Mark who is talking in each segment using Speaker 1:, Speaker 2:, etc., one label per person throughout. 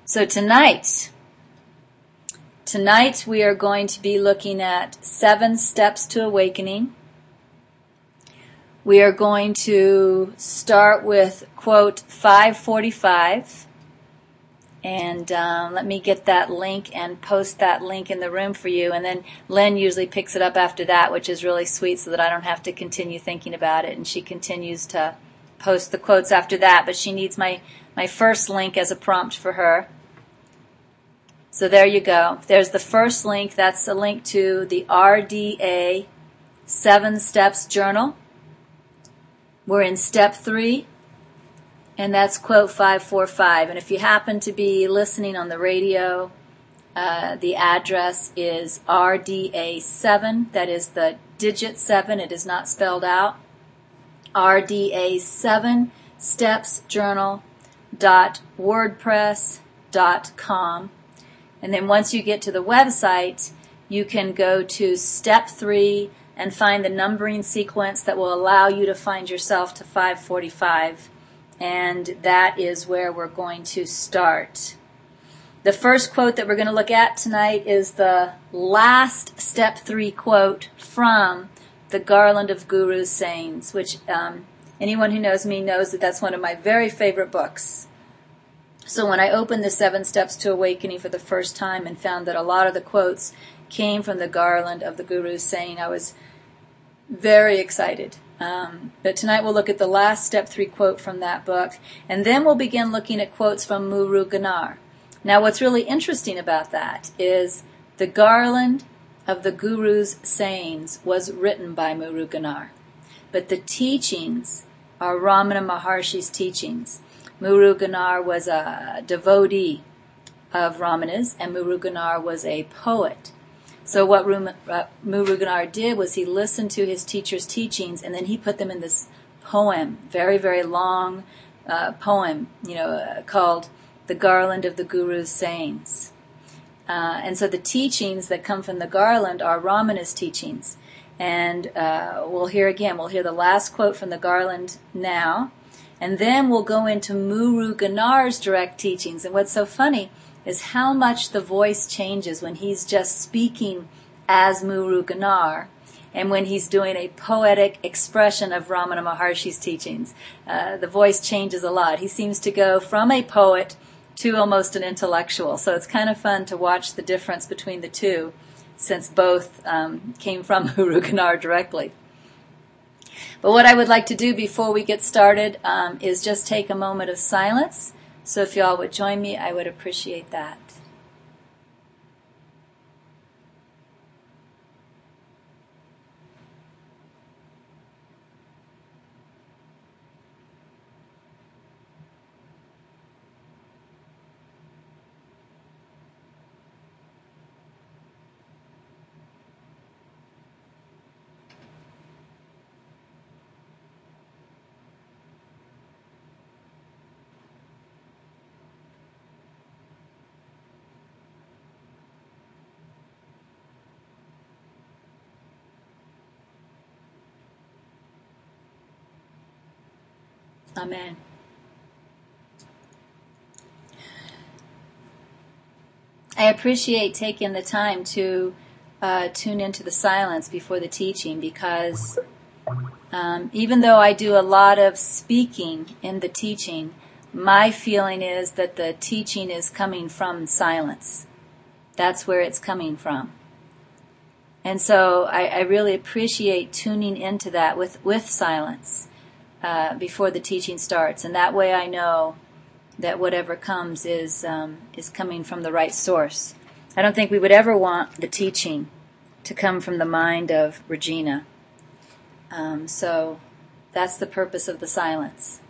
Speaker 1: So tonight we are going to be looking at 7 steps to awakening. We are going to start with quote 545. And let me get that link and post that link in the room for you. And then Lynn usually picks it up after that, which is really sweet so that I don't have to continue thinking about it. And she continues to post the quotes after that. But she needs my first link as a prompt for her. So there you go. There's the first link. That's a link to the RDA 7 Steps Journal. We're in step 3. And that's quote 545. And if you happen to be listening on the radio, the address is RDA7. That is the digit 7. It is not spelled out. RDA7 Steps Journal.wordpress.com. And then once you get to the website, you can go to step 3 and find the numbering sequence that will allow you to find yourself to 545. And that is where we're going to start. The first quote that we're going to look at tonight is the last step 3 quote from the Garland of Gurus Sayings, which anyone who knows me knows that that's one of my very favorite books. So when I opened the 7 Steps to Awakening for the first time and found that a lot of the quotes came from the Garland of the Gurus Saying, I was very excited. But tonight we'll look at the last step 3 quote from that book, and then we'll begin looking at quotes from Muruganar. Now what's really interesting about that is the Garland of the Guru's Sayings was written by Muruganar, but the teachings are Ramana Maharshi's teachings. Muruganar was a devotee of Ramana's, and Muruganar was a poet. So what Muruganar did was he listened to his teacher's teachings, and then he put them in this poem, very, very long poem, called The Garland of the Guru's Sayings. And so the teachings that come from the Garland are Ramana's teachings. And we'll hear the last quote from the Garland now, and then we'll go into Muruganar's direct teachings. And what's so funny is how much the voice changes when he's just speaking as Muruganar and when he's doing a poetic expression of Ramana Maharshi's teachings. The voice changes a lot. He seems to go from a poet to almost an intellectual. So it's kind of fun to watch the difference between the two, since both came from Muruganar directly. But what I would like to do before we get started is just take a moment of silence. So if you all would join me, I would appreciate that. Amen. I appreciate taking the time to tune into the silence before the teaching, because even though I do a lot of speaking in the teaching, my feeling is that the teaching is coming from silence. That's where it's coming from. And so I really appreciate tuning into that with silence before the teaching starts. And that way I know that whatever comes is coming from the right source. I don't think we would ever want the teaching to come from the mind of Regina. So that's the purpose of the silence.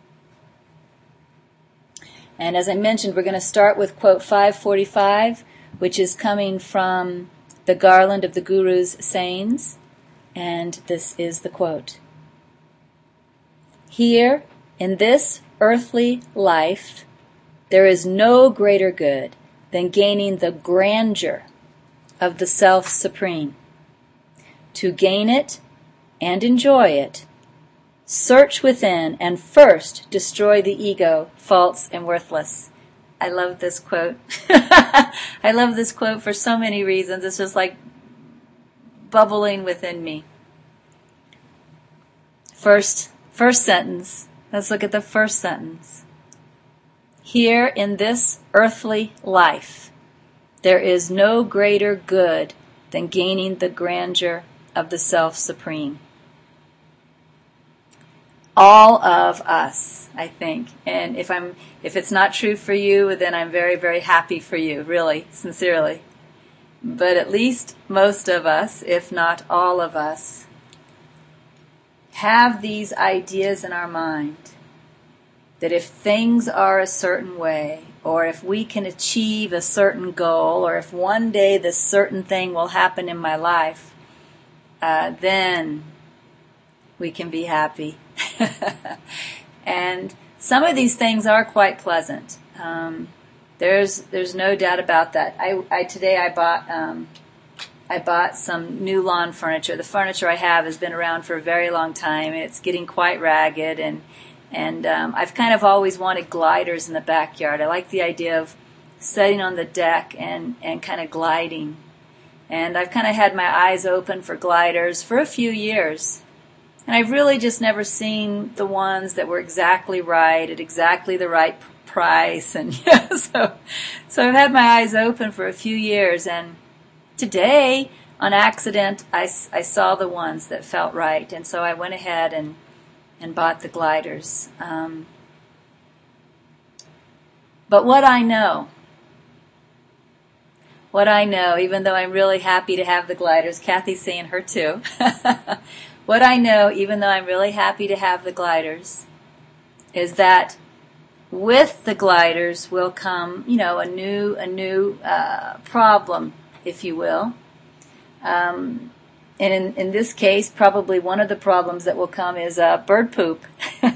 Speaker 1: And as I mentioned, we're going to start with quote 545, which is coming from the Garland of the Guru's Sayings. And this is the quote. Here, in this earthly life, there is no greater good than gaining the grandeur of the Self Supreme. To gain it and enjoy it, search within and first destroy the ego, false and worthless. I love this quote. I love this quote for so many reasons. It's just like bubbling within me. First sentence. Let's look at the first sentence. Here in this earthly life, there is no greater good than gaining the grandeur of the Self-Supreme. All of us, I think. And if it's not true for you, then I'm very, very happy for you, really, sincerely. But at least most of us, if not all of us, have these ideas in our mind that if things are a certain way, or if we can achieve a certain goal, or if one day this certain thing will happen in my life, then we can be happy. And some of these things are quite pleasant. There's no doubt about that. Today I bought some new lawn furniture. The furniture I have has been around for a very long time, and it's getting quite ragged. And I've kind of always wanted gliders in the backyard. I like the idea of sitting on the deck and kind of gliding. And I've kind of had my eyes open for gliders for a few years. And I've really just never seen the ones that were exactly right at exactly the right price. And so I've had my eyes open for a few years. And today, on accident, I saw the ones that felt right. And so I went ahead and bought the gliders. But what I know, even though I'm really happy to have the gliders, Kathy's seeing her too. What I know, even though I'm really happy to have the gliders, is that with the gliders will come, a new problem, if you will. And in this case, probably one of the problems that will come is bird poop.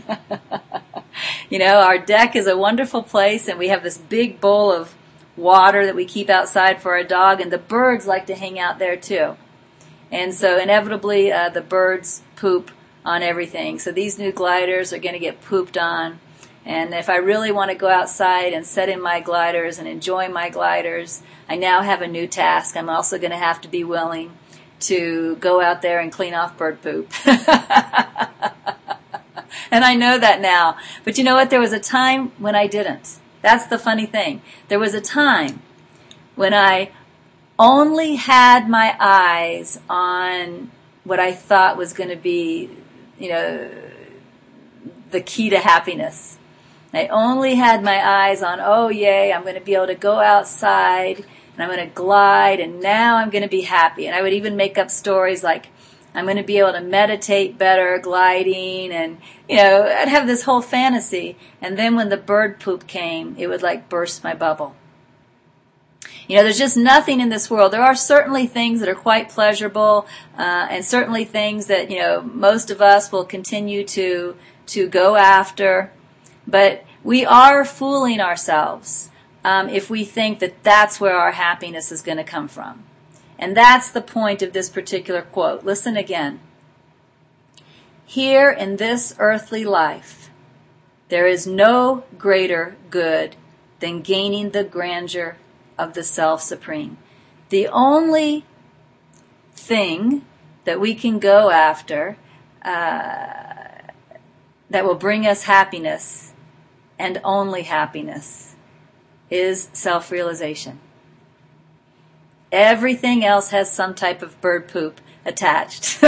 Speaker 1: Our deck is a wonderful place, and we have this big bowl of water that we keep outside for our dog, and the birds like to hang out there too. And so inevitably, the birds poop on everything. So these new gliders are going to get pooped on. And if I really want to go outside and set in my gliders and enjoy my gliders, I now have a new task. I'm also going to have to be willing to go out there and clean off bird poop. And I know that now. But you know what? There was a time when I didn't. That's the funny thing. There was a time when I only had my eyes on what I thought was going to be, the key to happiness. I only had my eyes on, oh yay, I'm going to be able to go outside and I'm going to glide, and now I'm going to be happy. And I would even make up stories like, I'm going to be able to meditate better gliding, and, I'd have this whole fantasy. And then when the bird poop came, it would like burst my bubble. There's just nothing in this world. There are certainly things that are quite pleasurable, and certainly things that, most of us will continue to go after. But we are fooling ourselves if we think that that's where our happiness is going to come from. And that's the point of this particular quote. Listen again. Here in this earthly life, there is no greater good than gaining the grandeur of the Self-Supreme. The only thing that we can go after that will bring us happiness, and only happiness, is self-realization. Everything else has some type of bird poop attached.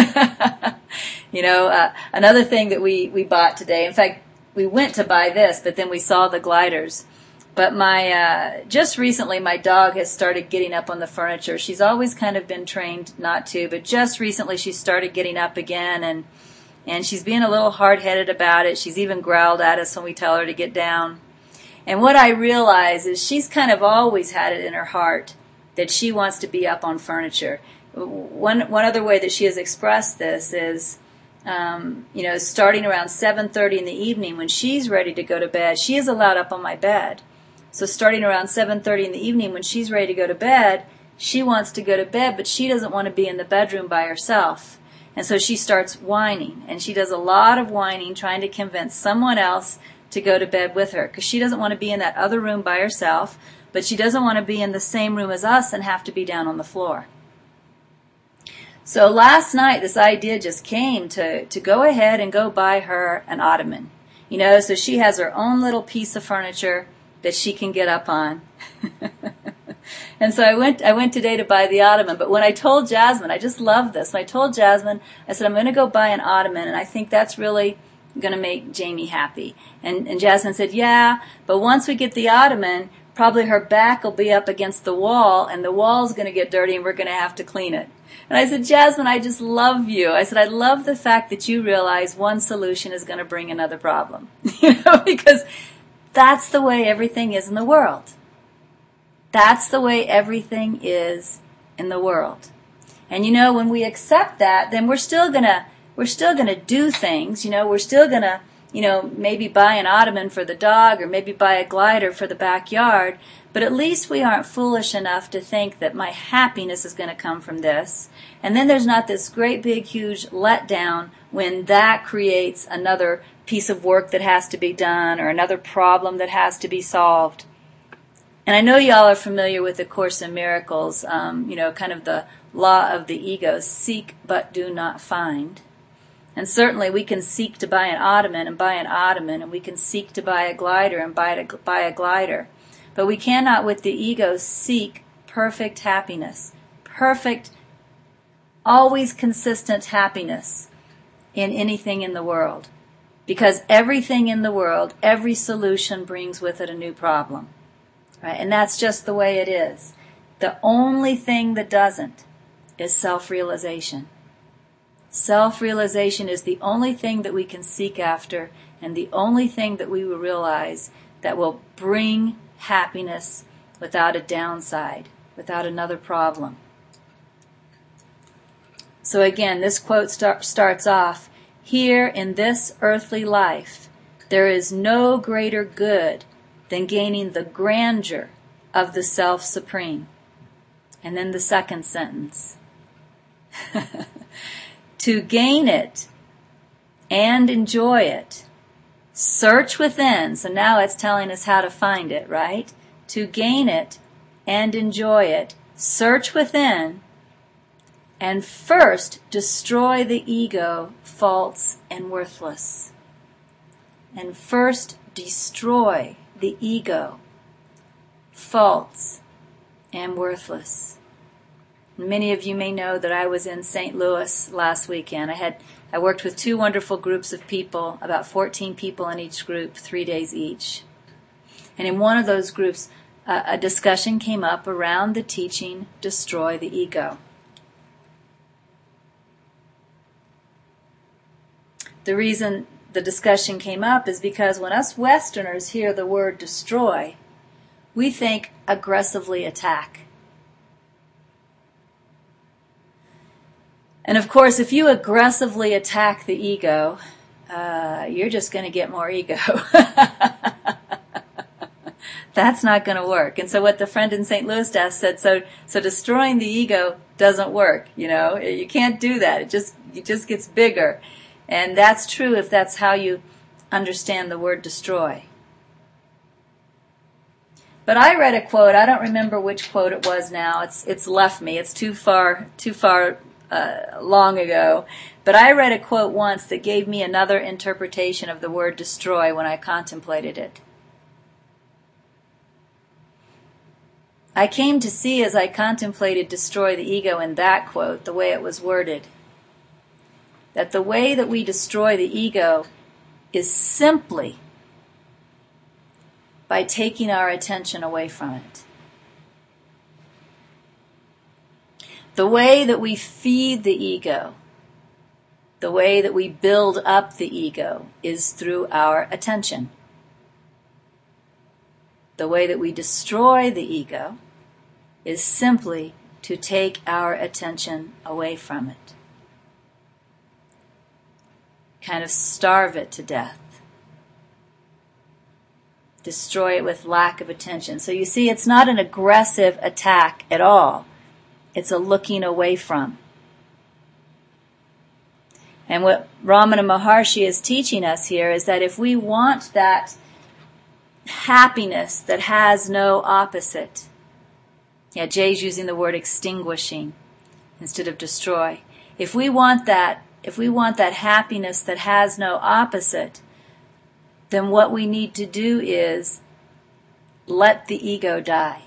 Speaker 1: Another thing that we bought today, in fact, we went to buy this, but then we saw the gliders. But just recently my dog has started getting up on the furniture. She's always kind of been trained not to, but just recently she started getting up again, and she's being a little hard-headed about it. She's even growled at us when we tell her to get down. And what I realize is she's kind of always had it in her heart that she wants to be up on furniture. One other way that she has expressed this is, starting around 7:30 in the evening when she's ready to go to bed, she is allowed up on my bed. So starting around 7:30 in the evening when she's ready to go to bed, she wants to go to bed, but she doesn't want to be in the bedroom by herself. And so she starts whining, and she does a lot of whining, trying to convince someone else to go to bed with her, because she doesn't want to be in that other room by herself, but she doesn't want to be in the same room as us and have to be down on the floor. So last night, this idea just came to go ahead and go buy her an ottoman. So she has her own little piece of furniture that she can get up on. And so I went today to buy the ottoman, but when I told Jasmine, I just love this. When I told Jasmine, I said, I'm going to go buy an ottoman, and I think that's really going to make Jamie happy. And Jasmine said, yeah, but once we get the ottoman, probably her back will be up against the wall, and the wall's going to get dirty, and we're going to have to clean it. And I said, Jasmine, I just love you. I said, I love the fact that you realize one solution is going to bring another problem. Because that's the way everything is in the world. That's the way everything is in the world. And when we accept that, then we're still gonna do things. We're still gonna, maybe buy an ottoman for the dog, or maybe buy a glider for the backyard. But at least we aren't foolish enough to think that my happiness is going to come from this. And then there's not this great big huge letdown when that creates another piece of work that has to be done, or another problem that has to be solved. And I know y'all are familiar with the Course in Miracles, kind of the law of the ego, seek but do not find. And certainly we can seek to buy an ottoman and buy an ottoman, and we can seek to buy a glider and buy a glider. But we cannot with the ego seek perfect happiness, perfect, always consistent happiness in anything in the world. Because everything in the world, every solution brings with it a new problem. Right? And that's just the way it is. The only thing that doesn't is self-realization. Self-realization is the only thing that we can seek after, and the only thing that we will realize that will bring happiness without a downside, without another problem. So again, this quote starts off, here in this earthly life, there is no greater good than gaining the grandeur of the self-supreme. And then the second sentence. To gain it and enjoy it, search within. So now it's telling us how to find it, right? To gain it and enjoy it, search within, and first destroy the ego, false and worthless. And first destroy the ego, false and worthless. Many of you may know that I was in St. Louis last weekend. I worked with 2 wonderful groups of people, about 14 people in each group, 3 days each. And in one of those groups, a discussion came up around the teaching, Destroy the Ego. The reason the discussion came up is because when us Westerners hear the word destroy, we think aggressively attack. And of course, if you aggressively attack the ego, you're just going to get more ego. That's not going to work. And so what the friend in St. Louis desk said, so destroying the ego doesn't work. You can't do that. It just gets bigger. And that's true if that's how you understand the word destroy. But I read a quote. I don't remember which quote it was now. It's left me. It's too far long ago. But I read a quote once that gave me another interpretation of the word destroy when I contemplated it. I came to see as I contemplated destroy the ego in that quote, the way it was worded, that the way that we destroy the ego is simply by taking our attention away from it. The way that we feed the ego, the way that we build up the ego is through our attention. The way that we destroy the ego is simply to take our attention away from it. Kind of starve it to death. Destroy it with lack of attention. So you see, it's not an aggressive attack at all. It's a looking away from. And what Ramana Maharshi is teaching us here is that if we want that happiness that has no opposite, Jay's using the word extinguishing instead of destroy. If we want that happiness that has no opposite, then what we need to do is let the ego die.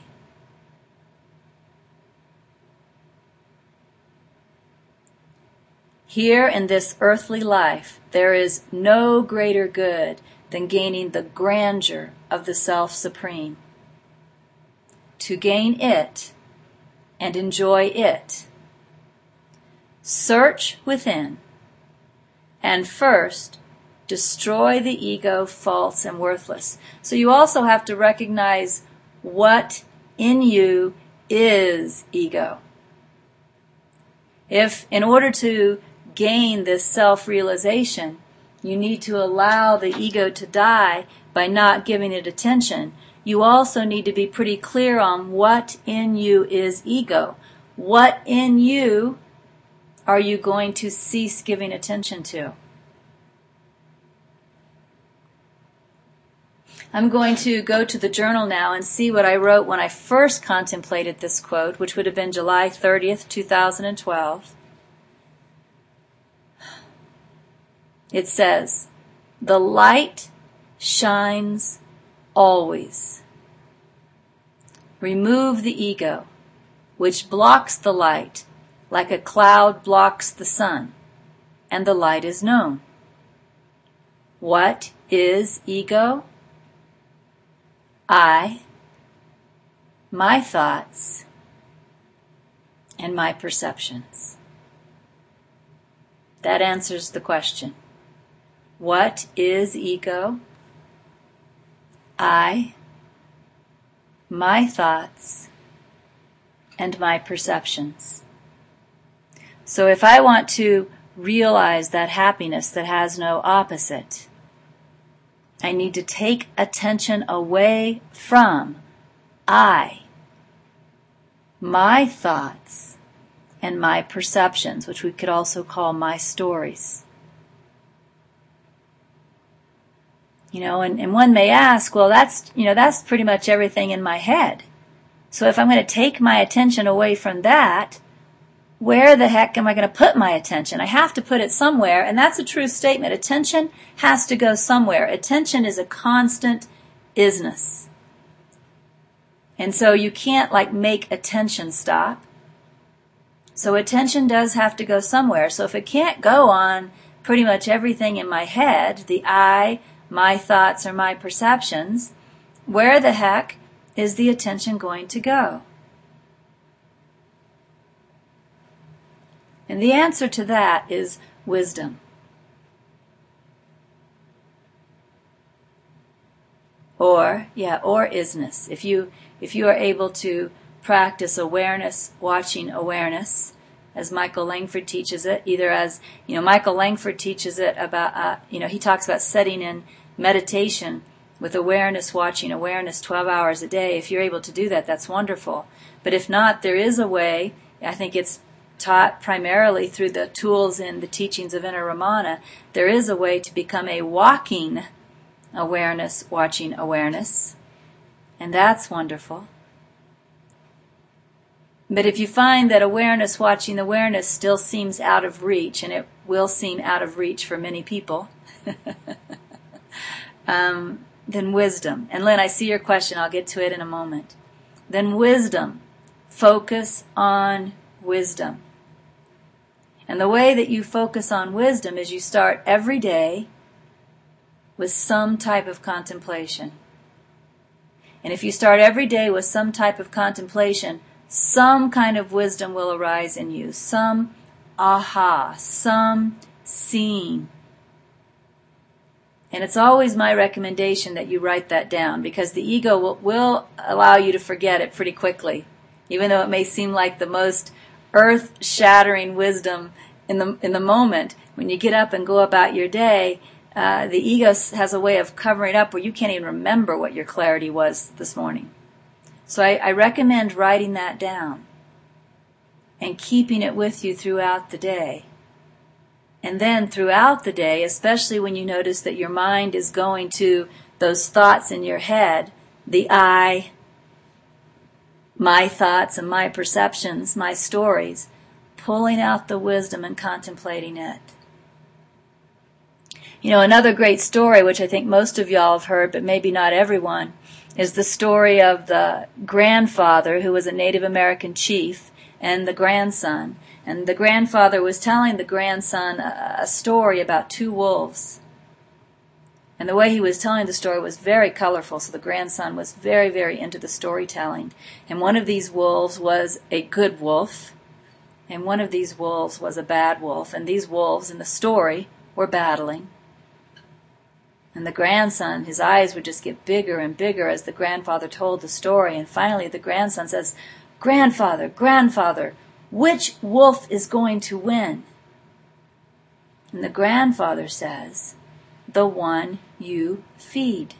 Speaker 1: Here in this earthly life, there is no greater good than gaining the grandeur of the Self Supreme. To gain it and enjoy it, search within and first destroy the ego, false and worthless. So you also have to recognize what in you is ego. If in order to gain this self-realization, you need to allow the ego to die by not giving it attention, you also need to be pretty clear on what in you is ego. What in you are you going to cease giving attention to? I'm going to go to the journal now and see what I wrote when I first contemplated this quote, which would have been July 30th, 2012. It says, "The light shines always. Remove the ego, which blocks the light like a cloud blocks the sun, and the light is known." What is ego? I, my thoughts, and my perceptions. That answers the question. What is ego? I, my thoughts, and my perceptions. So if I want to realize that happiness that has no opposite, I need to take attention away from I, my thoughts, and my perceptions, which we could also call my stories. And one may ask, well, that's pretty much everything in my head. So if I'm going to take my attention away from that, where the heck am I going to put my attention? I have to put it somewhere, and that's a true statement. Attention has to go somewhere. Attention is a constant isness. And so you can't make attention stop. So attention does have to go somewhere. So if it can't go on pretty much everything in my head, the I, my thoughts, or my perceptions, where the heck is the attention going to go? And the answer to that is wisdom. Or isness. If you are able to practice awareness, watching awareness, as Michael Langford teaches it, either as, Michael Langford teaches it about, he talks about setting in meditation with awareness, watching awareness 12 hours a day. If you're able to do that, that's wonderful. But if not, there is a way. I think it's taught primarily through the tools in the teachings of Inner Ramana. There is a way to become a walking awareness, watching awareness. And that's wonderful. But if you find that awareness, watching awareness still seems out of reach, and it will seem out of reach for many people, then wisdom. And Lynn, I see your question. I'll get to it in a moment. Then wisdom. Focus on wisdom. And the way that you focus on wisdom is you start every day with some type of contemplation. And if you start every day with some type of contemplation, some kind of wisdom will arise in you. Some aha, some seeing. And it's always my recommendation that you write that down, because the ego will allow you to forget it pretty quickly. Even though it may seem like the most earth-shattering wisdom in the moment, when you get up and go about your day, the ego has a way of covering up where you can't even remember what your clarity was this morning. So I recommend writing that down and keeping it with you throughout the day. And then throughout the day, especially when you notice that your mind is going to those thoughts in your head, the I, my thoughts and my perceptions, my stories, pulling out the wisdom and contemplating it. Another great story, which I think most of y'all have heard, but maybe not everyone, is the story of the grandfather who was a Native American chief and the grandson. And the grandfather was telling the grandson a story about two wolves. And the way he was telling the story was very colorful, so the grandson was very, very into the storytelling. And one of these wolves was a good wolf, and one of these wolves was a bad wolf. And these wolves in the story were battling. And the grandson, his eyes would just get bigger and bigger as the grandfather told the story. And finally the grandson says, Grandfather, which wolf is going to win? And the grandfather says, the one you feed.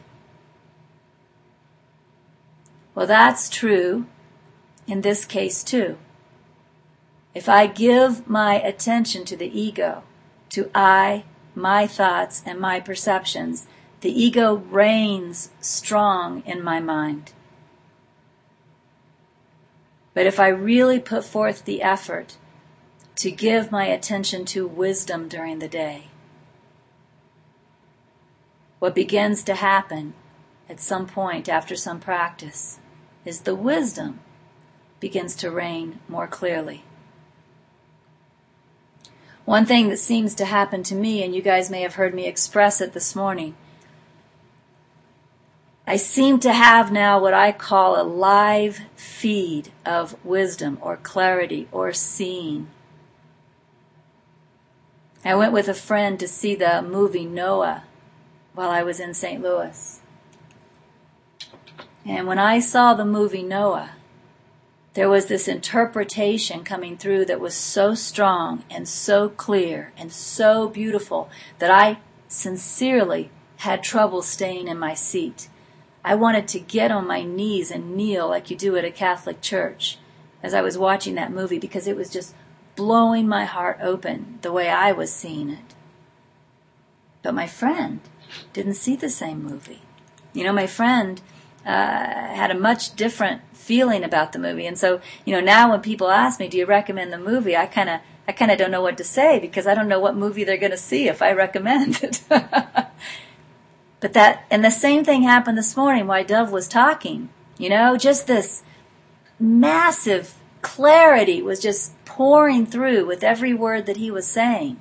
Speaker 1: Well, that's true in this case too. If I give my attention to the ego, to I, my thoughts, and my perceptions, the ego reigns strong in my mind. But if I really put forth the effort to give my attention to wisdom during the day, what begins to happen at some point after some practice is the wisdom begins to reign more clearly. One thing that seems to happen to me, and you guys may have heard me express it this morning, I seem to have now what I call a live feed of wisdom or clarity or seeing. I went with a friend to see the movie Noah while I was in St. Louis. And when I saw the movie Noah, there was this interpretation coming through that was so strong and so clear and so beautiful that I sincerely had trouble staying in my seat. I wanted to get on my knees and kneel like you do at a Catholic church as I was watching that movie because it was just blowing my heart open the way I was seeing it. But my friend didn't see the same movie. My friend had a much different feeling about the movie. And so, now when people ask me, do you recommend the movie? I kind of don't know what to say because I don't know what movie they're going to see if I recommend it. And the same thing happened this morning while Dove was talking. Just this massive clarity was just pouring through with every word that he was saying.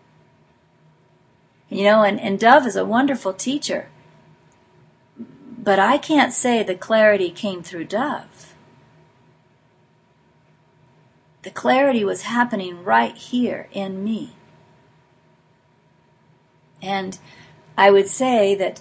Speaker 1: And Dove is a wonderful teacher. But I can't say the clarity came through Dove. The clarity was happening right here in me. And I would say that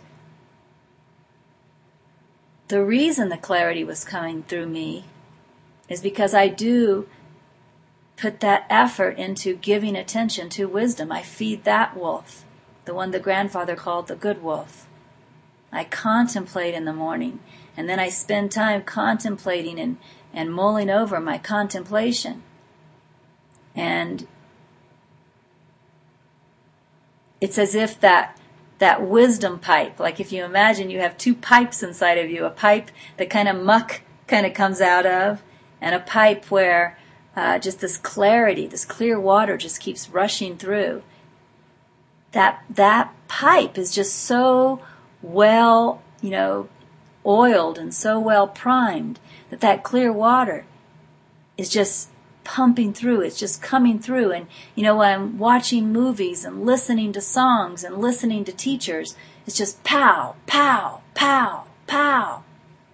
Speaker 1: the reason the clarity was coming through me is because I do put that effort into giving attention to wisdom. I feed that wolf, the one the grandfather called the good wolf. I contemplate in the morning, and then I spend time contemplating and mulling over my contemplation. And it's as if that wisdom pipe, like if you imagine you have two pipes inside of you, a pipe that kind of muck kind of comes out of, and a pipe where just this clarity, this clear water just keeps rushing through. That pipe is just so well, oiled and so well primed that clear water is just pumping through. It's just coming through. And, when I'm watching movies and listening to songs and listening to teachers, it's just pow, pow, pow, pow.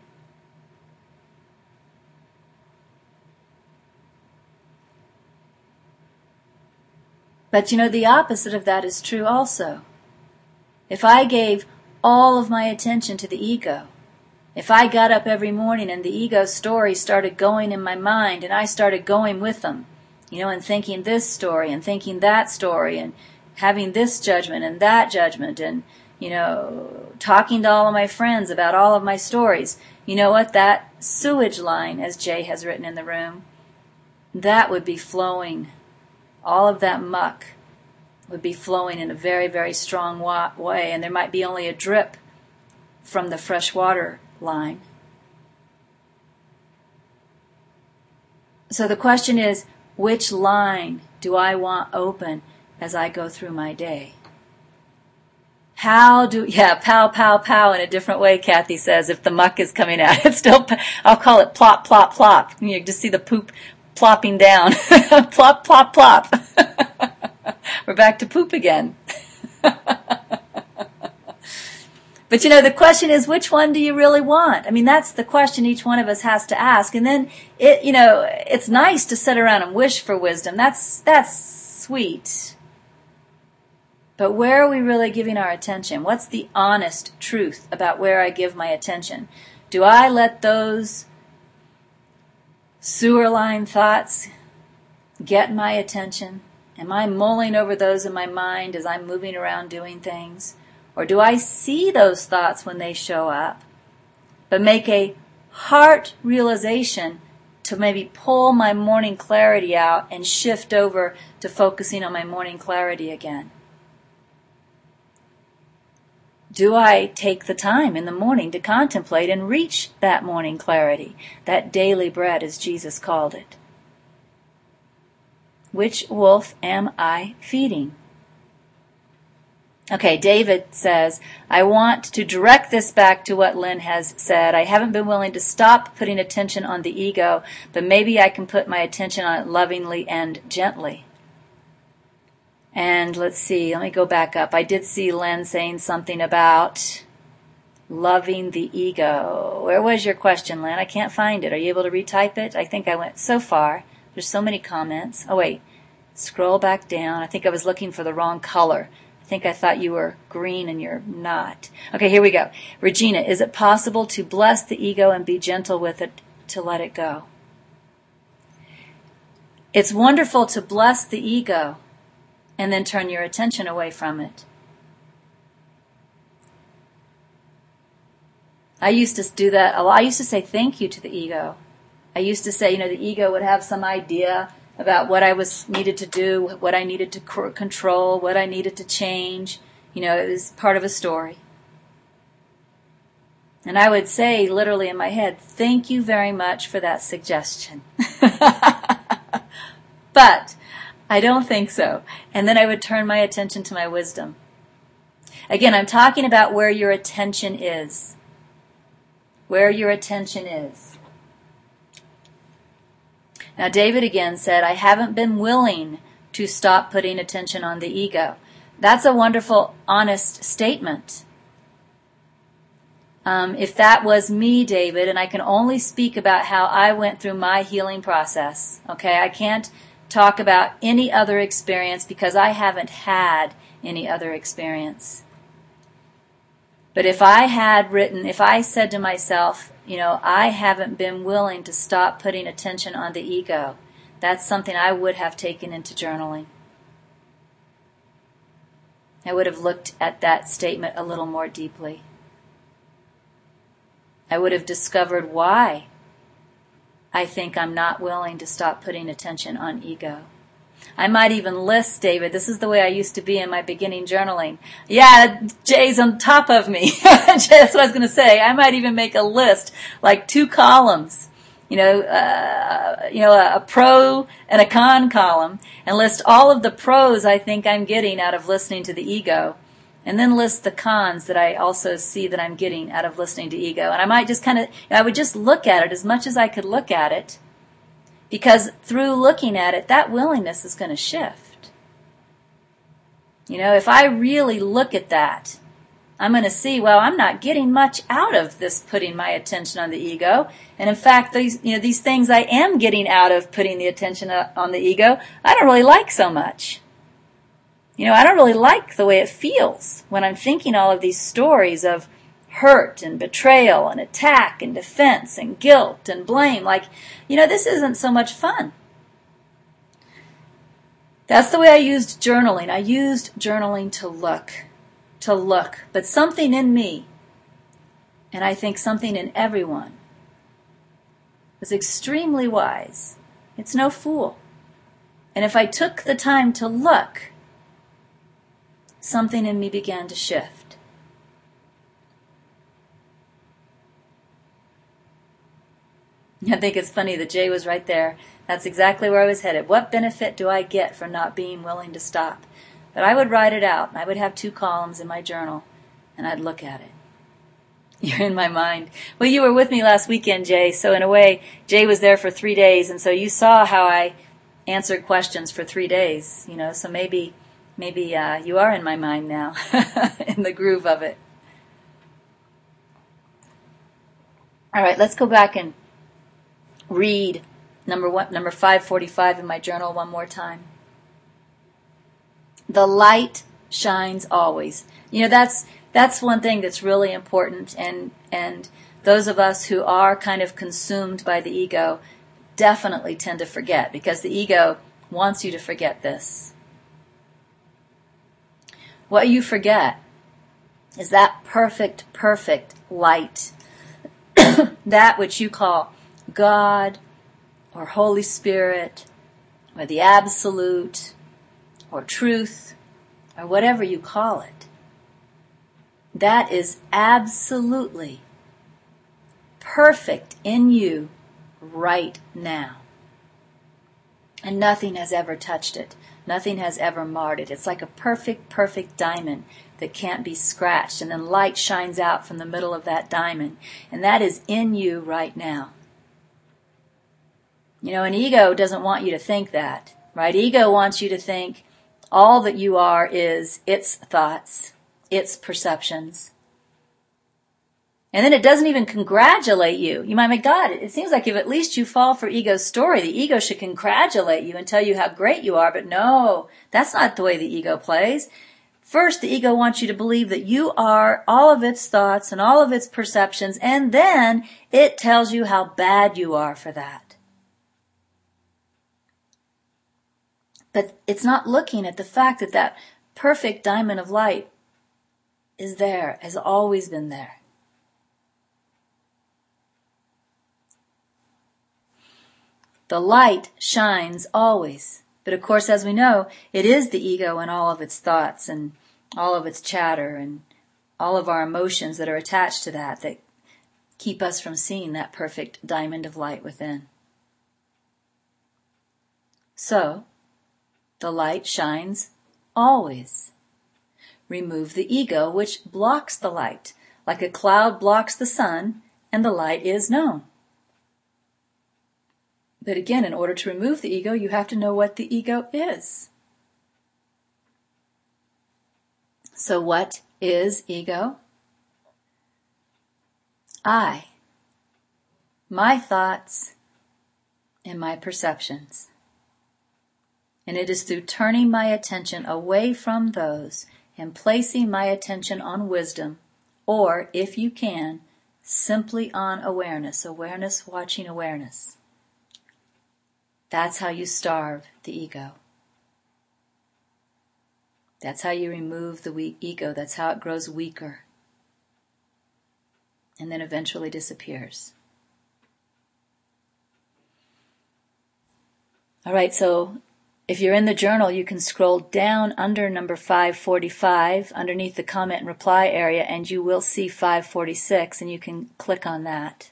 Speaker 1: But, the opposite of that is true also. If I gave all of my attention to the ego, if I got up every morning and the ego stories started going in my mind and I started going with them, and thinking this story and thinking that story and having this judgment and that judgment and, talking to all of my friends about all of my stories, that sewage line, as Jay has written in the room, that would be flowing. All of that muck would be flowing in a very, very strong way, and there might be only a drip from the fresh water line. So the question is, which line do I want open as I go through my day? Pow, pow, pow in a different way, Kathy says, if the muck is coming out. It's still, I'll call it plop, plop, plop. You just see the poop plopping down. Plop, plop, plop. We're back to poop again. But the question is, which one do you really want? I mean, that's the question each one of us has to ask. And then it's nice to sit around and wish for wisdom. That's sweet. But where are we really giving our attention? What's the honest truth about where I give my attention? Do I let those sewer line thoughts get my attention? Am I mulling over those in my mind as I'm moving around doing things? Or do I see those thoughts when they show up, but make a heart realization to maybe pull my morning clarity out and shift over to focusing on my morning clarity again? Do I take the time in the morning to contemplate and reach that morning clarity, that daily bread as Jesus called it? Which wolf am I feeding? Okay, David says, I want to direct this back to what Lynn has said. I haven't been willing to stop putting attention on the ego, but maybe I can put my attention on it lovingly and gently. And let's see, let me go back up. I did see Lynn saying something about loving the ego. Where was your question, Lynn? I can't find it. Are you able to retype it? I think I went so far. There's so many comments. Oh, wait. Scroll back down. I think I was looking for the wrong color. I think I thought you were green and you're not. Okay, here we go. Regina, is it possible to bless the ego and be gentle with it to let it go? It's wonderful to bless the ego and then turn your attention away from it. I used to do that a lot. I used to say thank you to the ego. I used to say, the ego would have some idea about what I needed to do, what I needed to control, what I needed to change. It was part of a story. And I would say, literally in my head, thank you very much for that suggestion. But I don't think so. And then I would turn my attention to my wisdom. Again, I'm talking about where your attention is. Where your attention is. Now, David again said, I haven't been willing to stop putting attention on the ego. That's a wonderful, honest statement. If that was me, David, and I can only speak about how I went through my healing process, okay? I can't talk about any other experience because I haven't had any other experience. But if I said to myself, I haven't been willing to stop putting attention on the ego, that's something I would have taken into journaling. I would have looked at that statement a little more deeply. I would have discovered why I think I'm not willing to stop putting attention on ego. I might even list, David, this is the way I used to be in my beginning journaling. Yeah, Jay's on top of me. That's what I was going to say. I might even make a list, like 2 columns, a pro and a con column, and list all of the pros I think I'm getting out of listening to the ego, and then list the cons that I also see that I'm getting out of listening to ego. And I might just I would just look at it as much as I could look at it, because through looking at it, that willingness is going to shift. If I really look at that, I'm going to see, well, I'm not getting much out of this putting my attention on the ego. And in fact, these things I am getting out of putting the attention on the ego, I don't really like so much. I don't really like the way it feels when I'm thinking all of these stories of hurt and betrayal and attack and defense and guilt and blame. This isn't so much fun. That's the way I used journaling. I used journaling to look. But something in me, and I think something in everyone, was extremely wise. It's no fool. And if I took the time to look, something in me began to shift. I think it's funny that Jay was right there. That's exactly where I was headed. What benefit do I get for not being willing to stop? But I would write it out. I would have 2 columns in my journal, and I'd look at it. You're in my mind. Well, you were with me last weekend, Jay, so in a way, Jay was there for 3 days, and so you saw how I answered questions for 3 days, so maybe you are in my mind now, in the groove of it. All right, let's go back and read number 545 in my journal one more time. The light shines always. That's one thing that's really important, and those of us who are kind of consumed by the ego definitely tend to forget, because the ego wants you to forget this. What you forget is that perfect light, that which you call God or Holy Spirit or the Absolute or truth or whatever you call it. That is absolutely perfect in you right now. And nothing has ever touched it. Nothing has ever marred it. It's like a perfect diamond that can't be scratched. And then light shines out from the middle of that diamond. And that is in you right now. An ego doesn't want you to think that, right? Ego wants you to think all that you are is its thoughts, its perceptions. And then it doesn't even congratulate you. You might be, God, it seems like if at least you fall for ego's story, the ego should congratulate you and tell you how great you are. But no, that's not the way the ego plays. First, the ego wants you to believe that you are all of its thoughts and all of its perceptions, and then it tells you how bad you are for that. But it's not looking at the fact that that perfect diamond of light is there, has always been there. The light shines always. But of course, as we know, it is the ego and all of its thoughts and all of its chatter and all of our emotions that are attached to that keep us from seeing that perfect diamond of light within. So, the light shines always. Remove the ego, which blocks the light, like a cloud blocks the sun, and the light is known. But again, in order to remove the ego, you have to know what the ego is. So what is ego? I, my thoughts, and my perceptions. And it is through turning my attention away from those and placing my attention on wisdom, or, if you can, simply on awareness, watching awareness. That's how you starve the ego. That's how you remove the weak ego. That's how it grows weaker. And then eventually disappears. All right, so if you're in the journal, you can scroll down under number 545, underneath the comment and reply area, and you will see 546, and you can click on that.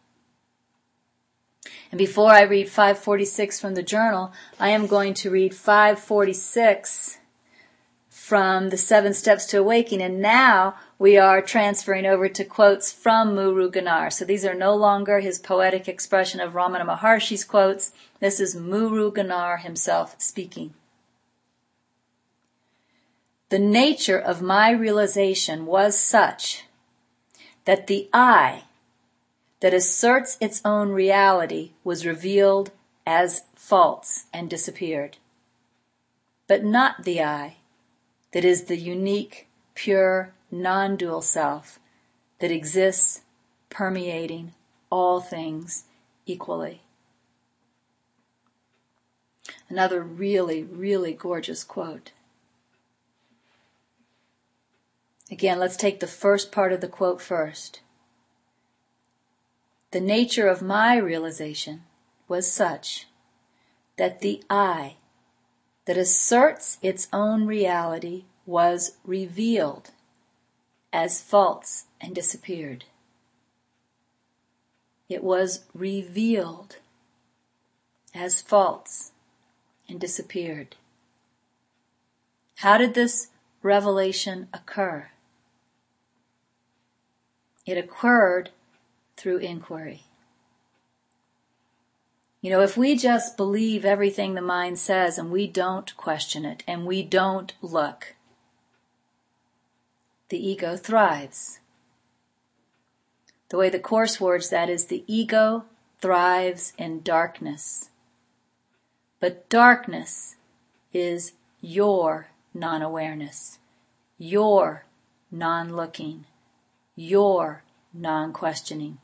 Speaker 1: And before I read 546 from the journal, I am going to read 546 from the 7 Steps to Awakening. And now we are transferring over to quotes from Muruganar. So these are no longer his poetic expression of Ramana Maharshi's quotes. This is Muruganar himself speaking. The nature of my realization was such that the I that asserts its own reality was revealed as false and disappeared. But not the I that is the unique, pure, non-dual self that exists permeating all things equally. Another really, really gorgeous quote. Again, let's take the first part of the quote first. The nature of my realization was such that the I that asserts its own reality was revealed as false and disappeared. It was revealed as false and disappeared. How did this revelation occur? It occurred through inquiry. If we just believe everything the mind says and we don't question it and we don't look, the ego thrives. The way the Course words that is, the ego thrives in darkness. But darkness is your non-awareness, your non-looking, your non-questioning.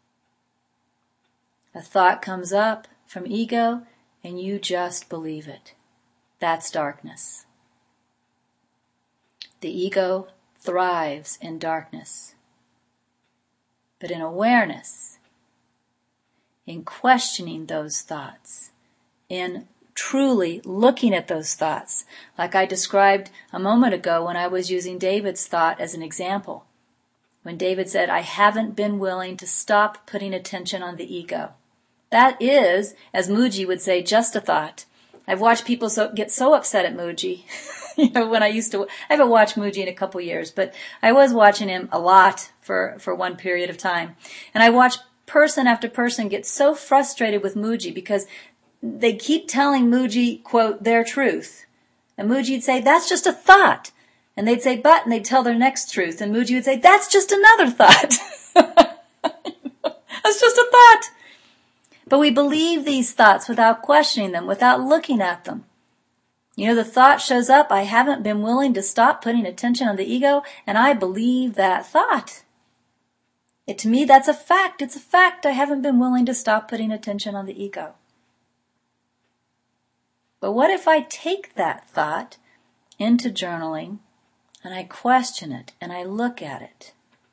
Speaker 1: A thought comes up from ego and you just believe it. That's darkness. The ego thrives in darkness. But in awareness, in questioning those thoughts, in truly looking at those thoughts, like I described a moment ago when I was using David's thought as an example. When David said, I haven't been willing to stop putting attention on the ego. That is, as Mooji would say, just a thought. I've watched people get so upset at Mooji. When I haven't watched Mooji in a couple years, but I was watching him a lot for one period of time. And I watched person after person get so frustrated with Mooji because they keep telling Mooji, quote, their truth. And Mooji'd say, that's just a thought. And they'd say, but, and they'd tell their next truth. And Mooji would say, that's just another thought. That's just a thought. But we believe these thoughts without questioning them, without looking at them. The thought shows up, I haven't been willing to stop putting attention on the ego, and I believe that thought. To me, that's a fact. It's a fact. I haven't been willing to stop putting attention on the ego. But what if I take that thought into journaling and I question it and I look at it?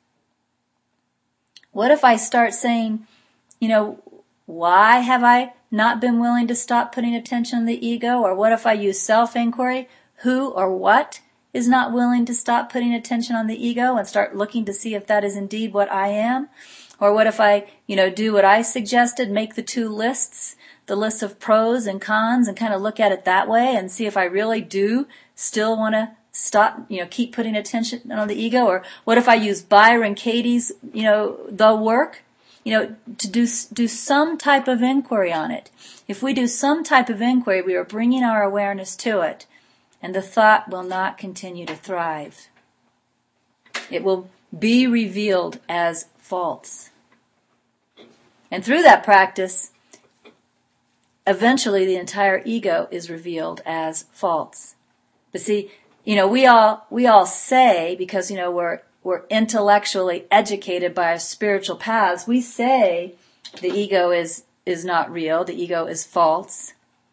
Speaker 1: What if I start saying, why have I not been willing to stop putting attention on the ego? Or what if I use self-inquiry? Who or what is not willing to stop putting attention on the ego and start looking to see if that is indeed what I am? Or what if I, do what I suggested, make the two lists, the list of pros and cons, and kind of look at it that way and see if I really do still want to stop, keep putting attention on the ego? Or what if I use Byron Katie's, the work? To do some type of inquiry on it. If we do some type of inquiry, we are bringing our awareness to it, and the thought will not continue to thrive. It will be revealed as false. And through that practice, eventually the entire ego is revealed as false. But see, we all say, because, we're intellectually educated by our spiritual paths, we say the ego is not real, the ego is false.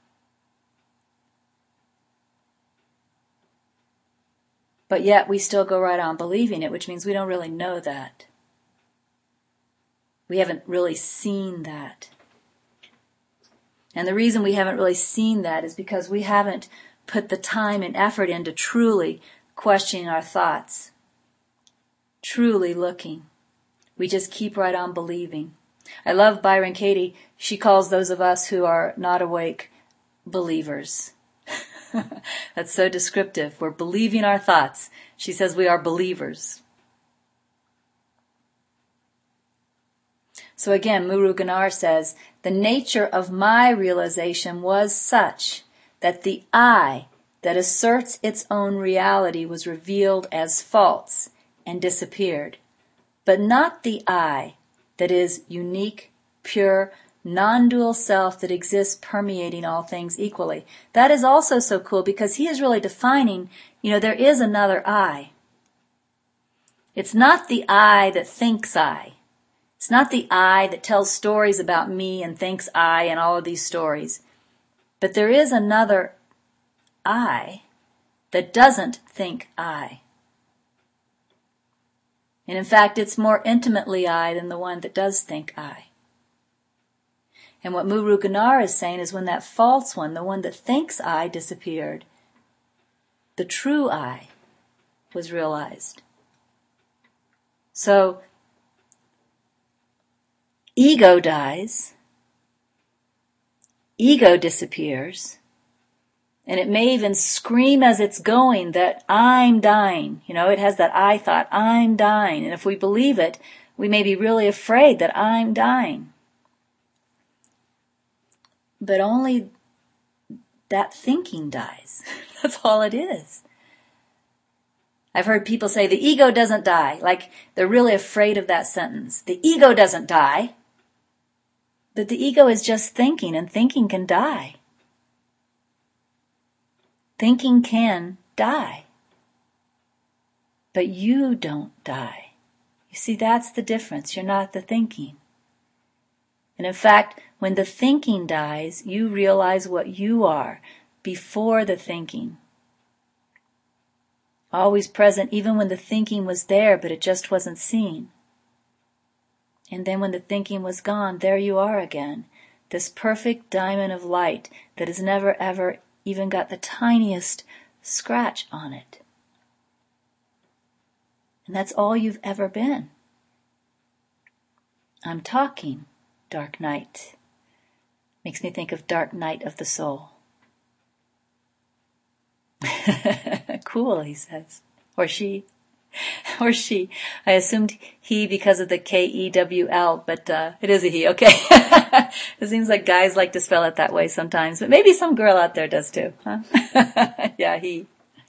Speaker 1: But yet we still go right on believing it, which means we don't really know that. We haven't really seen that. And the reason we haven't really seen that is because we haven't put the time and effort into truly questioning our thoughts. Truly looking. We just keep right on believing. I love Byron Katie. She calls those of us who are not awake believers. That's so descriptive. We're believing our thoughts. She says we are believers. So again, Muruganar says, the nature of my realization was such that the I that asserts its own reality was revealed as false and disappeared, but not the I that is unique, pure, non-dual self that exists permeating all things equally. That is also so cool because he is really defining, there is another I. It's not the I that thinks I. It's not the I that tells stories about me and thinks I and all of these stories. But there is another I that doesn't think I. And in fact, it's more intimately I than the one that does think I. And what Muruganar is saying is when that false one, the one that thinks I, disappeared, the true I, was realized. So, ego dies, ego disappears, and it may even scream as it's going that I'm dying. It has that I thought, I'm dying. And if we believe it, we may be really afraid that I'm dying. But only that thinking dies. That's all it is. I've heard people say the ego doesn't die, like they're really afraid of that sentence. The ego doesn't die, but the ego is just thinking, and thinking can die. Thinking can die, but you don't die. You see, that's the difference. You're not the thinking. And in fact, when the thinking dies, you realize what you are before the thinking. Always present even when the thinking was there, but it just wasn't seen. And then when the thinking was gone, there you are again, this perfect diamond of light that has never ever even got the tiniest scratch on it. And that's all you've ever been. I'm talking, dark night. Makes me think of Dark Night of the Soul. Cool, he says. Or she. Or she. I assumed he because of the K-E-W-L, but it is a he, okay. It seems like guys like to spell it that way sometimes, but maybe some girl out there does too, huh? Yeah, he.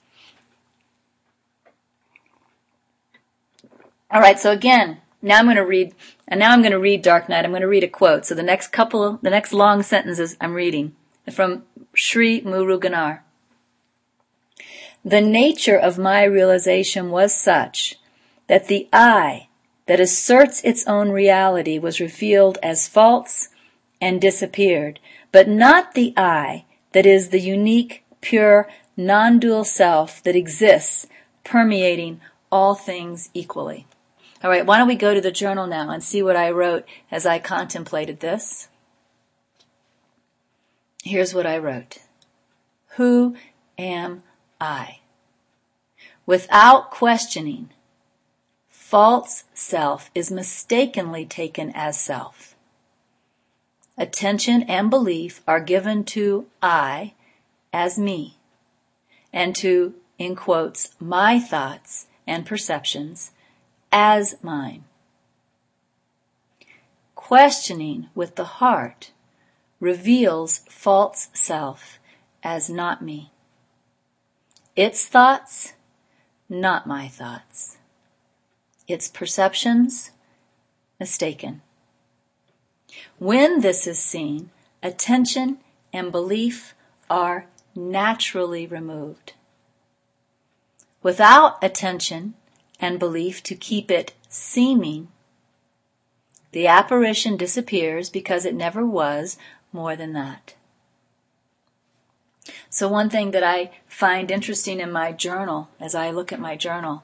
Speaker 1: All right, so again, now I'm going to read Dark Night. I'm going to read a quote. So the next long sentences I'm reading from Sri Muruganar. The nature of my realization was such that the I that asserts its own reality was revealed as false and disappeared, but not the I that is the unique, pure, non-dual self that exists, permeating all things equally. All right, why don't we go to the journal now and see what I wrote as I contemplated this. Here's what I wrote. Who am I? Without questioning, false self is mistakenly taken as self. Attention and belief are given to I as me, and to, in quotes, my thoughts and perceptions as mine. Questioning with the heart reveals false self as not me. Its thoughts, not my thoughts. Its perceptions, mistaken. When this is seen, attention and belief are naturally removed. Without attention and belief to keep it seeming, the apparition disappears because it never was more than that. So one thing that I find interesting in my journal, as I look at my journal,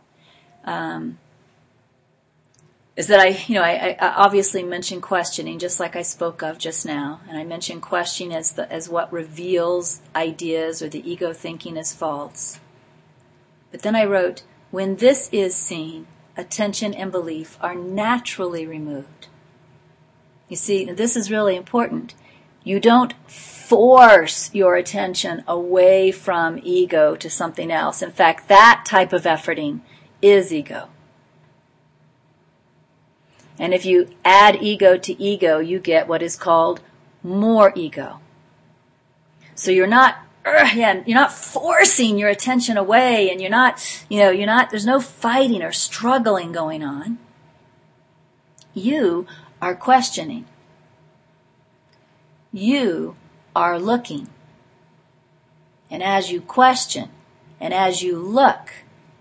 Speaker 1: is that I obviously mention questioning, just like I spoke of just now, and I mention questioning as what reveals ideas or the ego thinking is false. But then I wrote, when this is seen, attention and belief are naturally removed. You see, this is really important. You don't force your attention away from ego to something else. In fact, that type of efforting is ego. And if you add ego to ego, you get what is called more ego. So you're not forcing your attention away, and there's no fighting or struggling going on. You are questioning. You are looking. And as you question and as you look,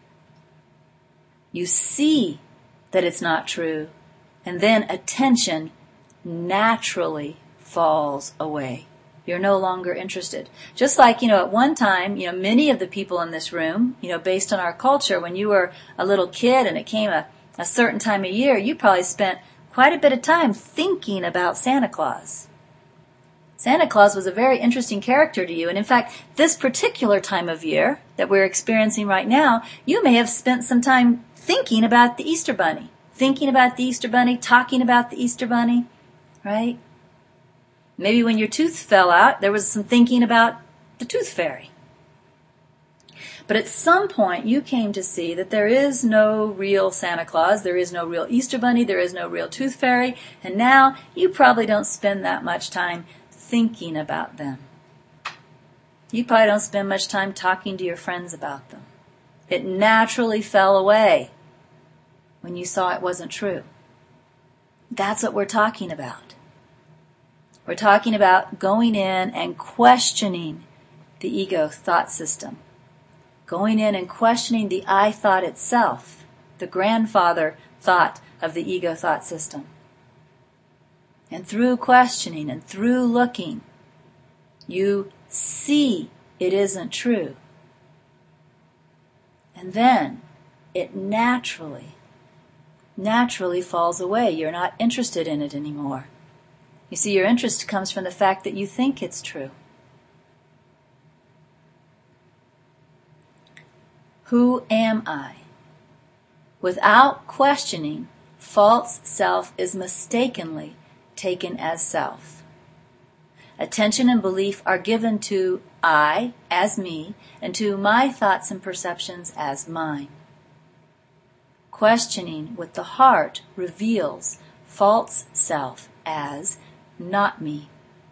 Speaker 1: you see that it's not true, and then attention naturally falls away. You're no longer interested. Just like, at one time, many of the people in this room, based on our culture, when you were a little kid and it came a certain time of year, you probably spent quite a bit of time thinking about Santa Claus. Santa Claus was a very interesting character to you. And in fact, this particular time of year that we're experiencing right now, you may have spent some time thinking about the Easter Bunny, talking about the Easter Bunny, right? Maybe when your tooth fell out, there was some thinking about the Tooth Fairy. But at some point, you came to see that there is no real Santa Claus, there is no real Easter Bunny, there is no real Tooth Fairy, and now you probably don't spend that much time thinking about them. You probably don't spend much time talking to your friends about them. It naturally fell away when you saw it wasn't true. That's what we're talking about. We're talking about going in and questioning the ego thought system. Going in and questioning the I thought itself, the grandfather thought of the ego thought system. And through questioning and through looking, you see it isn't true. And then it naturally falls away. You're not interested in it anymore. You see, your interest comes from the fact that you think it's true. Who am I? Without questioning, false self is mistakenly taken as self. Attention and belief are given to I as me and to my thoughts and perceptions as mine. Questioning with the heart reveals false self as not me.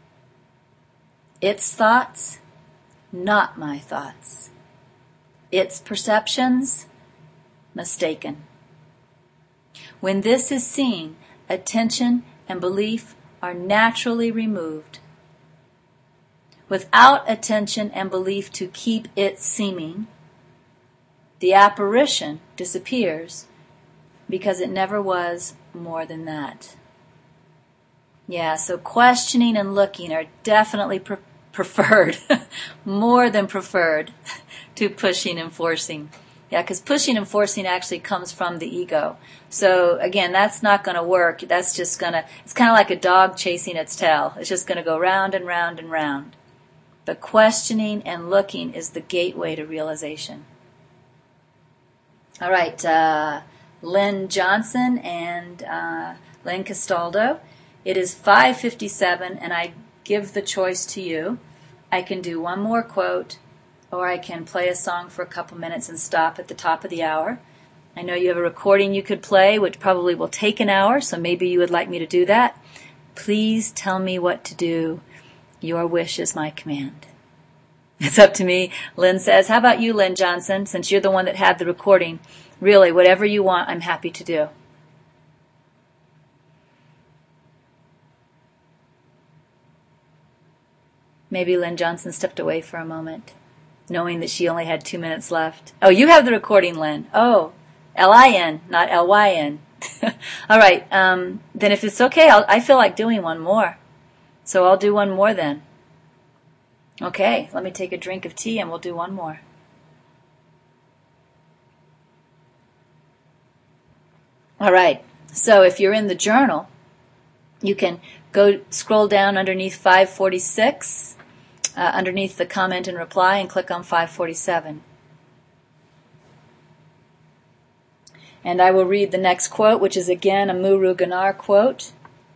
Speaker 1: Its thoughts, not my thoughts. Its perceptions, mistaken. When this is seen, attention and belief are naturally removed. Without attention and belief to keep it seeming, the apparition disappears because it never was more than that. Yeah, so questioning and looking are definitely preferred, more than preferred, to pushing and forcing. Yeah, because pushing and forcing actually comes from the ego. So again, that's not going to work. That's just going to, it's kind of like a dog chasing its tail. It's just going to go round and round and round. But questioning and looking is the gateway to realization. All right, Lynn Johnson and Lynn Castaldo. It is 5:57, and I give the choice to you. I can do one more quote, or I can play a song for a couple minutes and stop at the top of the hour. I know you have a recording you could play, which probably will take an hour, so maybe you would like me to do that. Please tell me what to do. Your wish is my command. It's up to me, Lynn says. How about you, Lynn Johnson, since you're the one that had the recording? Really, whatever you want, I'm happy to do. Maybe Lynn Johnson stepped away for a moment, knowing that she only had 2 minutes left. Oh, you have the recording, Lynn. Oh, L-I-N, not L-Y-N. All right, then if it's okay, I feel like doing one more. So I'll do one more then. Okay, let me take a drink of tea and we'll do one more. All right, so if you're in the journal, you can go scroll down underneath 546, underneath the comment and reply, and click on 547. And I will read the next quote, which is again a Muruganar quote.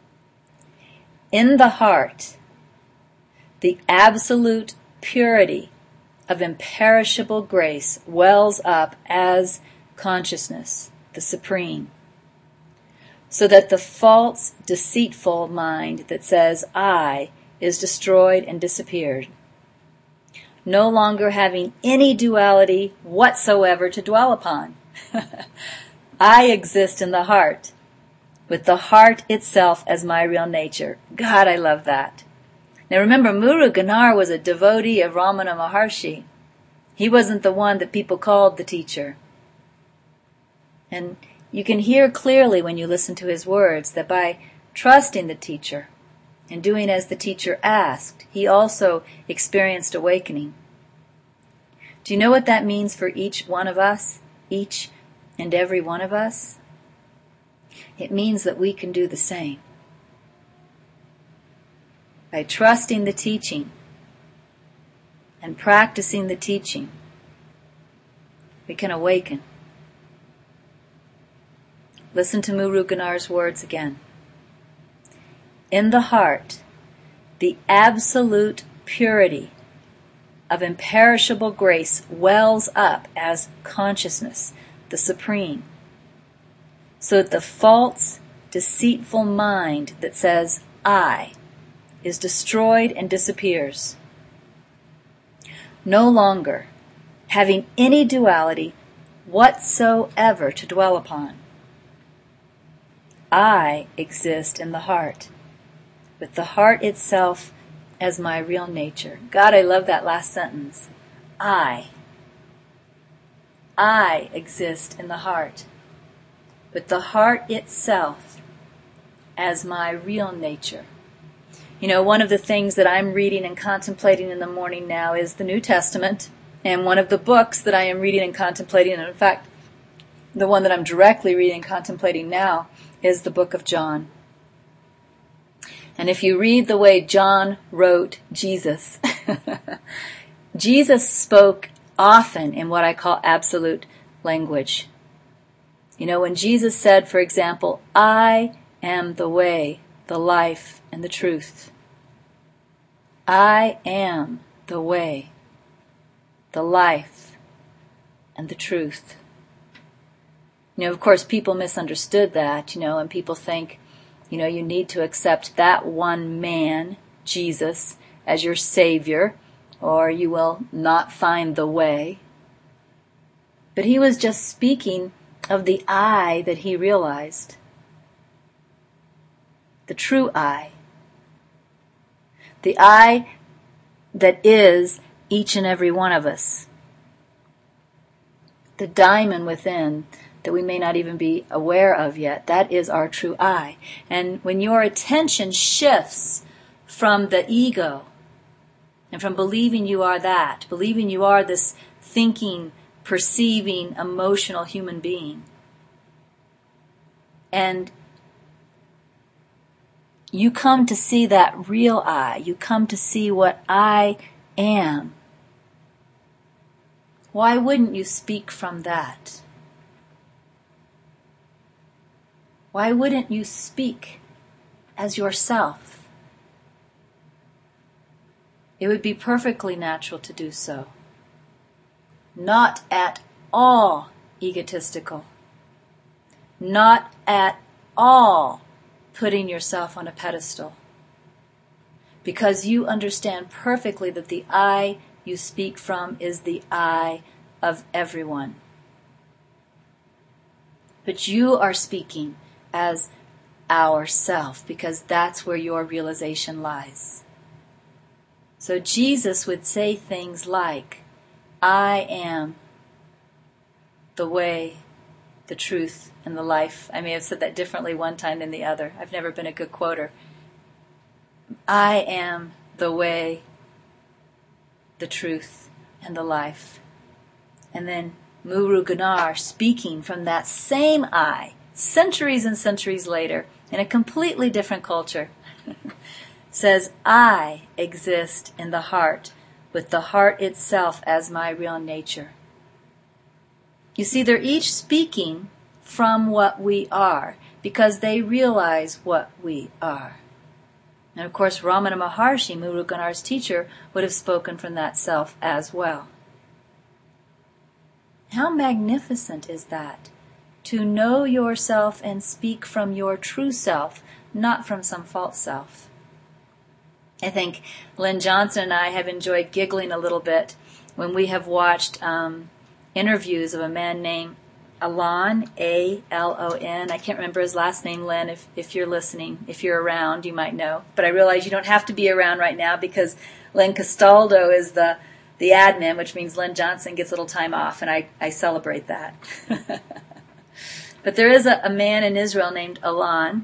Speaker 1: In the heart, the absolute purity of imperishable grace wells up as consciousness, the supreme, so that the false, deceitful mind that says I is destroyed and disappeared, no longer having any duality whatsoever to dwell upon. I exist in the heart, with the heart itself as my real nature. God, I love that. Now remember, Muruganar was a devotee of Ramana Maharshi. He wasn't the one that people called the teacher. And you can hear clearly when you listen to his words that by trusting the teacher and doing as the teacher asked, he also experienced awakening. Do you know what that means for each one of us? Each and every one of us? It means that we can do the same. by trusting the teaching and practicing the teaching, we can awaken. Listen to Muruganar's words again. In the heart, the absolute purity of imperishable grace wells up as consciousness, the supreme, so that the false, deceitful mind that says, I, is destroyed and disappears. No longer having any duality whatsoever to dwell upon. I exist in the heart, with the heart itself as my real nature. God, I love that last sentence. I exist in the heart, with the heart itself as my real nature. You know, one of the things that I'm reading and contemplating in the morning now is the New Testament. And one of the books that I am reading and contemplating, and in fact, the one that I'm directly reading and contemplating now, is the book of John. And if you read the way John wrote Jesus, Jesus spoke often in what I call absolute language. You know, when Jesus said, for example, I am the way, the life, and the truth. I am the way, the life, and the truth. You know, of course, people misunderstood that, and people think, you need to accept that one man, Jesus, as your Savior, or you will not find the way. But he was just speaking of the I that he realized. The true I. The I that is each and every one of us. The diamond within that we may not even be aware of yet. That is our true I. And when your attention shifts from the ego and from believing you are that, believing you are this thinking, perceiving, emotional human being, and you come to see that real I, you come to see what I am, why wouldn't you speak from that? Why wouldn't you speak as yourself? It would be perfectly natural to do so. Not at all egotistical. Not at all putting yourself on a pedestal. Because you understand perfectly that the I you speak from is the I of everyone. But you are speaking as ourself, because that's where your realization lies. So Jesus would say things like, I am the way, the truth, and the life. I may have said that differently one time than the other. I've never been a good quoter. I am the way, the truth, and the life. And then Muruganar, speaking from that same I, centuries and centuries later, in a completely different culture, says, I exist in the heart, with the heart itself as my real nature. You see, they're each speaking from what we are, because they realize what we are. And of course, Ramana Maharshi, Muruganar's teacher, would have spoken from that self as well. How magnificent is that? To know yourself and speak from your true self, not from some false self. I think Lynn Johnson and I have enjoyed giggling a little bit when we have watched interviews of a man named Alon, A-L-O-N. I can't remember his last name, Lynn. If you're listening, if you're around, you might know. But I realize you don't have to be around right now because Lynn Castaldo is the admin, which means Lynn Johnson gets a little time off, and I celebrate that. But there is a man in Israel named Alon.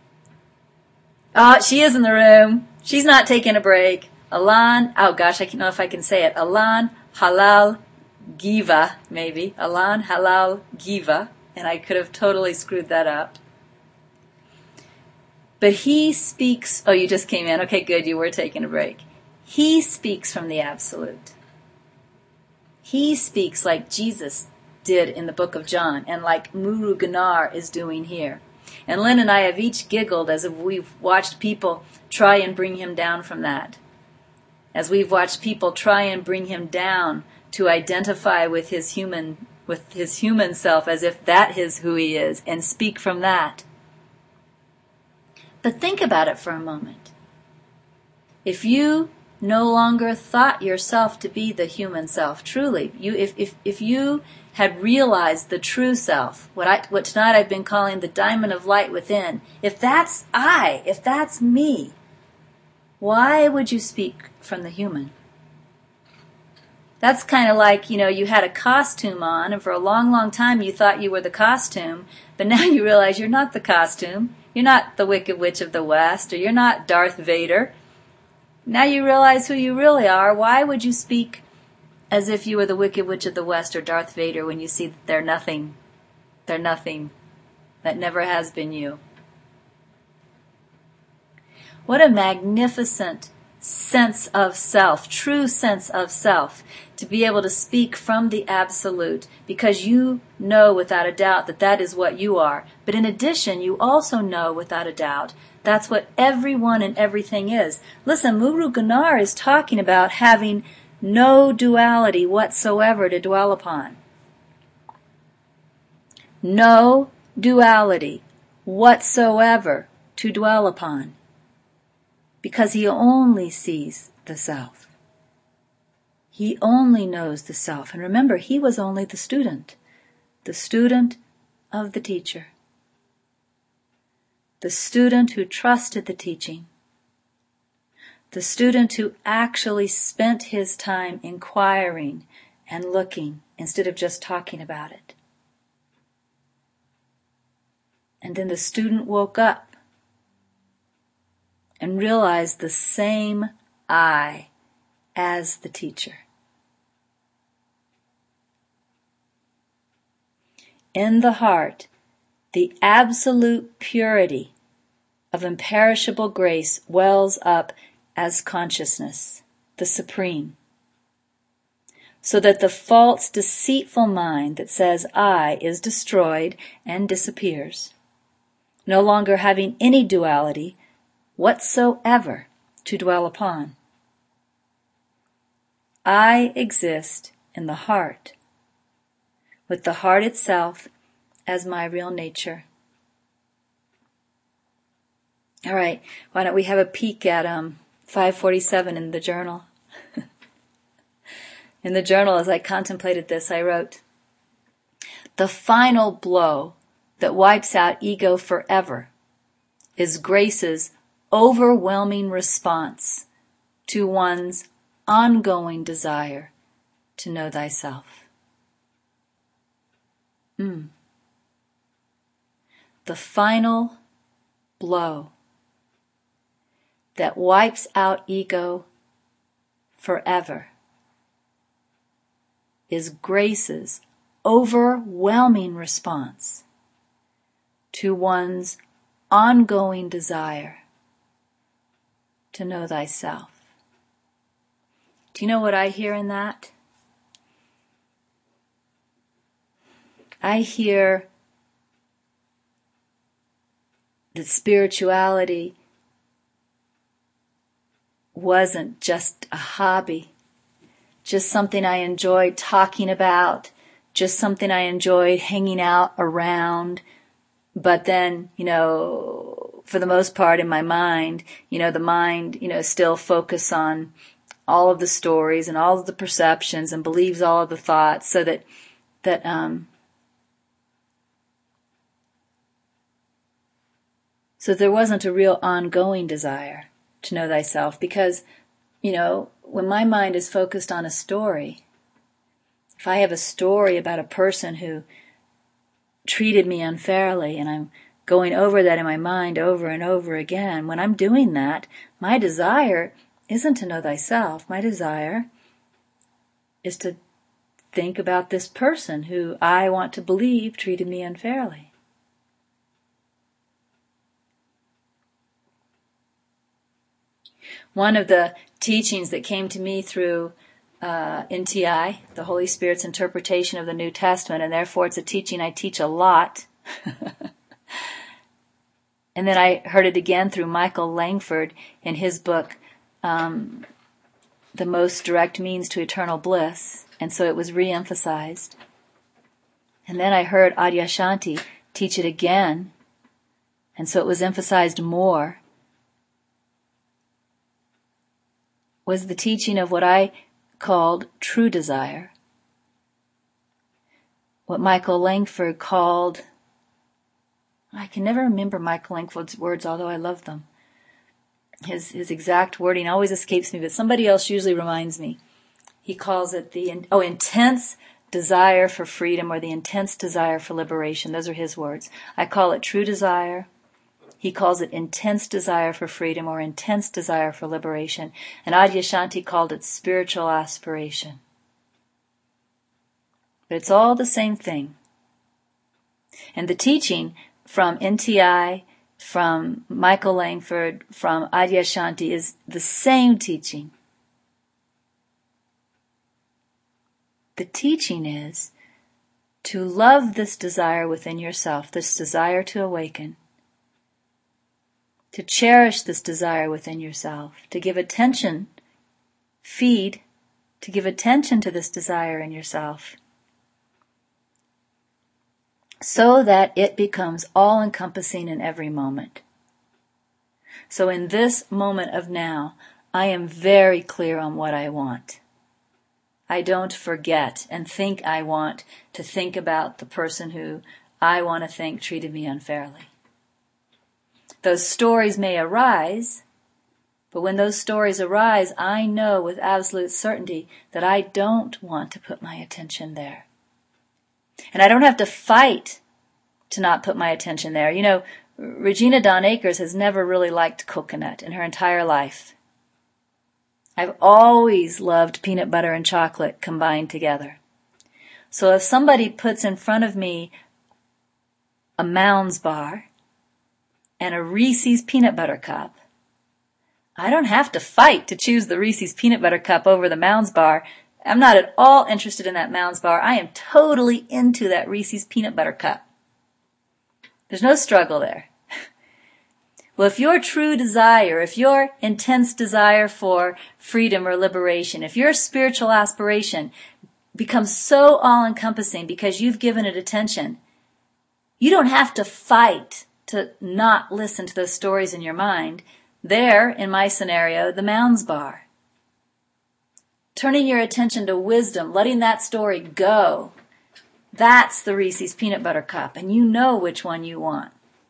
Speaker 1: She is in the room. She's not taking a break. Alon, I don't know if I can say it. Alon Halal Giva, maybe. Alon Halal Giva. And I could have totally screwed that up. But he speaks, oh, you just came in. Okay, good, you were taking a break. He speaks from the absolute. He speaks like Jesus did in the book of John, and like Muruganar is doing here. And Lynn and I have each giggled as if we've watched people try and bring him down from that. As we've watched people try and bring him down to identify with his human self as if that is who he is, and speak from that. But think about it for a moment. If you no longer thought yourself to be the human self, truly, if you had realized the true self, what tonight I've been calling the diamond of light within, if that's if that's me, why would you speak from the human? That's kind of like, you had a costume on, and for a long, long time you thought you were the costume, but now you realize you're not the costume. You're not the Wicked Witch of the West, or you're not Darth Vader. Now you realize who you really are. Why would you speak as if you were the Wicked Witch of the West or Darth Vader when you see that they're nothing? They're nothing. That never has been you. What a magnificent sense of self, true sense of self, to be able to speak from the absolute, because you know without a doubt that that is what you are. But in addition, you also know without a doubt that's what everyone and everything is. Listen, Muruganar is talking about having no duality whatsoever to dwell upon. No duality whatsoever to dwell upon. Because he only sees the self. He only knows the self. And remember, he was only the student of the teacher. The student who trusted the teaching. The student who actually spent his time inquiring and looking instead of just talking about it. And then the student woke up and realized the same I as the teacher. In the heart, the absolute purity of imperishable grace wells up as consciousness, the supreme, so that the false, deceitful mind that says I is destroyed and disappears, no longer having any duality whatsoever to dwell upon. I exist in the heart, with the heart itself as my real nature. All right, why don't we have a peek at 547 in the journal. In the journal, as I contemplated this, I wrote, "The final blow that wipes out ego forever is grace's overwhelming response to one's ongoing desire to know thyself." The final blow that wipes out ego forever is grace's overwhelming response to one's ongoing desire to know thyself. Do you know what I hear in that? I hear that spirituality wasn't just a hobby, just something I enjoyed talking about, just something I enjoyed hanging out around. But then, for the most part in my mind, the mind, still focus on all of the stories and all of the perceptions and believes all of the thoughts, so that there wasn't a real ongoing desire to know thyself, because, when my mind is focused on a story, if I have a story about a person who treated me unfairly and I'm going over that in my mind over and over again, when I'm doing that, my desire isn't to know thyself. My desire is to think about this person who I want to believe treated me unfairly. One of the teachings that came to me through NTI, the Holy Spirit's interpretation of the New Testament, and therefore it's a teaching I teach a lot. And then I heard it again through Michael Langford in his book, The Most Direct Means to Eternal Bliss, and so it was re-emphasized. And then I heard Adyashanti teach it again, and so it was emphasized more, was the teaching of what I called true desire. What Michael Langford called, I can never remember Michael Langford's words, although I love them. His exact wording always escapes me, but somebody else usually reminds me. He calls it the intense desire for freedom, or the intense desire for liberation. Those are his words. I call it true desire. He calls it intense desire for freedom, or intense desire for liberation. And Adyashanti called it spiritual aspiration. But it's all the same thing. And the teaching from NTI, from Michael Langford, from Adyashanti is the same teaching. The teaching is to love this desire within yourself, this desire to awaken, to cherish this desire within yourself, to give attention, to give attention to this desire in yourself, so that it becomes all-encompassing in every moment. So in this moment of now, I am very clear on what I want. I don't forget and think I want to think about the person who I want to think treated me unfairly. Those stories may arise, but when those stories arise, I know with absolute certainty that I don't want to put my attention there. And I don't have to fight to not put my attention there. You know, Regina Dawn Akers has never really liked coconut in her entire life. I've always loved peanut butter and chocolate combined together. So if somebody puts in front of me a Mounds bar and a Reese's peanut butter cup, I don't have to fight to choose the Reese's peanut butter cup over the Mounds bar. I'm not at all interested in that Mounds bar. I am totally into that Reese's peanut butter cup. There's no struggle there. Well, if your true desire, if your intense desire for freedom or liberation, if your spiritual aspiration becomes so all-encompassing because you've given it attention, you don't have to fight to not listen to those stories in your mind. There, in my scenario, the Mounds bar. Turning your attention to wisdom, letting that story go, that's the Reese's peanut butter cup, and you know which one you want.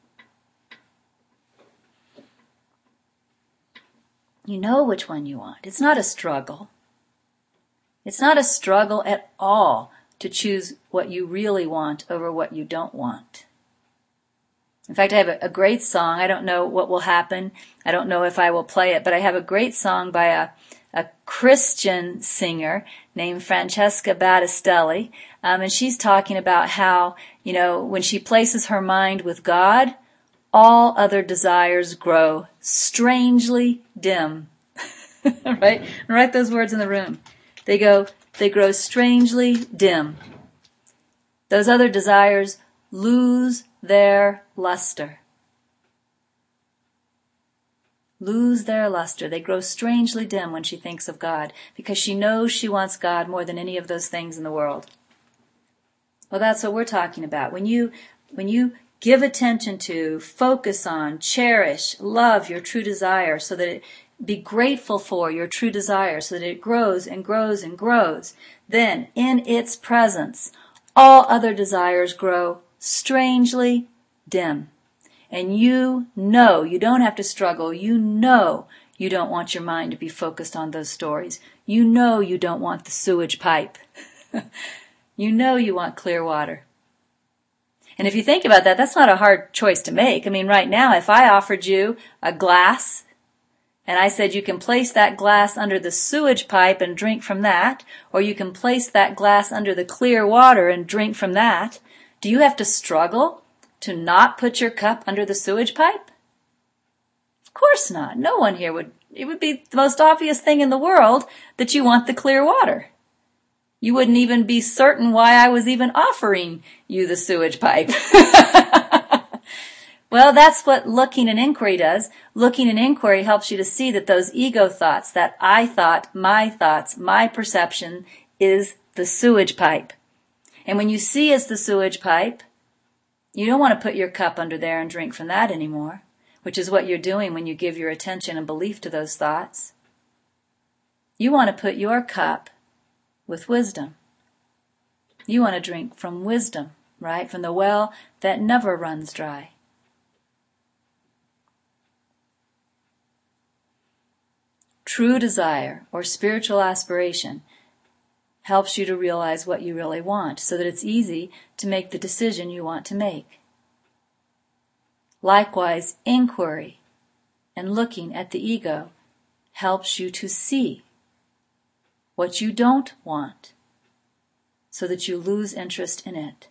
Speaker 1: You know which one you want. It's not a struggle. It's not a struggle at all to choose what you really want over what you don't want. In fact, I have a great song. I don't know what will happen. I don't know if I will play it, but I have a great song by a Christian singer named Francesca Battistelli. And she's talking about how, you know, when she places her mind with God, all other desires grow strangely dim. Right? Write those words in the room. They grow strangely dim. Those other desires lose their luster. Lose their luster. They grow strangely dim when she thinks of God, because she knows she wants God more than any of those things in the world. Well, that's what we're talking about. When you give attention to, focus on, cherish, love your true desire, so that it be grateful for your true desire, so that it grows and grows and grows, then in its presence, all other desires grow strangely dim. And you know, you don't have to struggle, you know you don't want your mind to be focused on those stories. You know you don't want the sewage pipe. You know you want clear water. And if you think about that, that's not a hard choice to make. I mean, right now, if I offered you a glass and I said you can place that glass under the sewage pipe and drink from that, or you can place that glass under the clear water and drink from that, do you have to struggle to not put your cup under the sewage pipe? Of course not. No one here it would be the most obvious thing in the world that you want the clear water. You wouldn't even be certain why I was even offering you the sewage pipe. Well, that's what looking in inquiry does. Looking in inquiry helps you to see that those ego thoughts, that I thought, my perception is the sewage pipe. And when you see it's the sewage pipe, you don't want to put your cup under there and drink from that anymore, which is what you're doing when you give your attention and belief to those thoughts. You want to put your cup with wisdom. You want to drink from wisdom, right? From the well that never runs dry. True desire or spiritual aspiration helps you to realize what you really want so that it's easy to make the decision you want to make. Likewise, inquiry and looking at the ego helps you to see what you don't want so that you lose interest in it.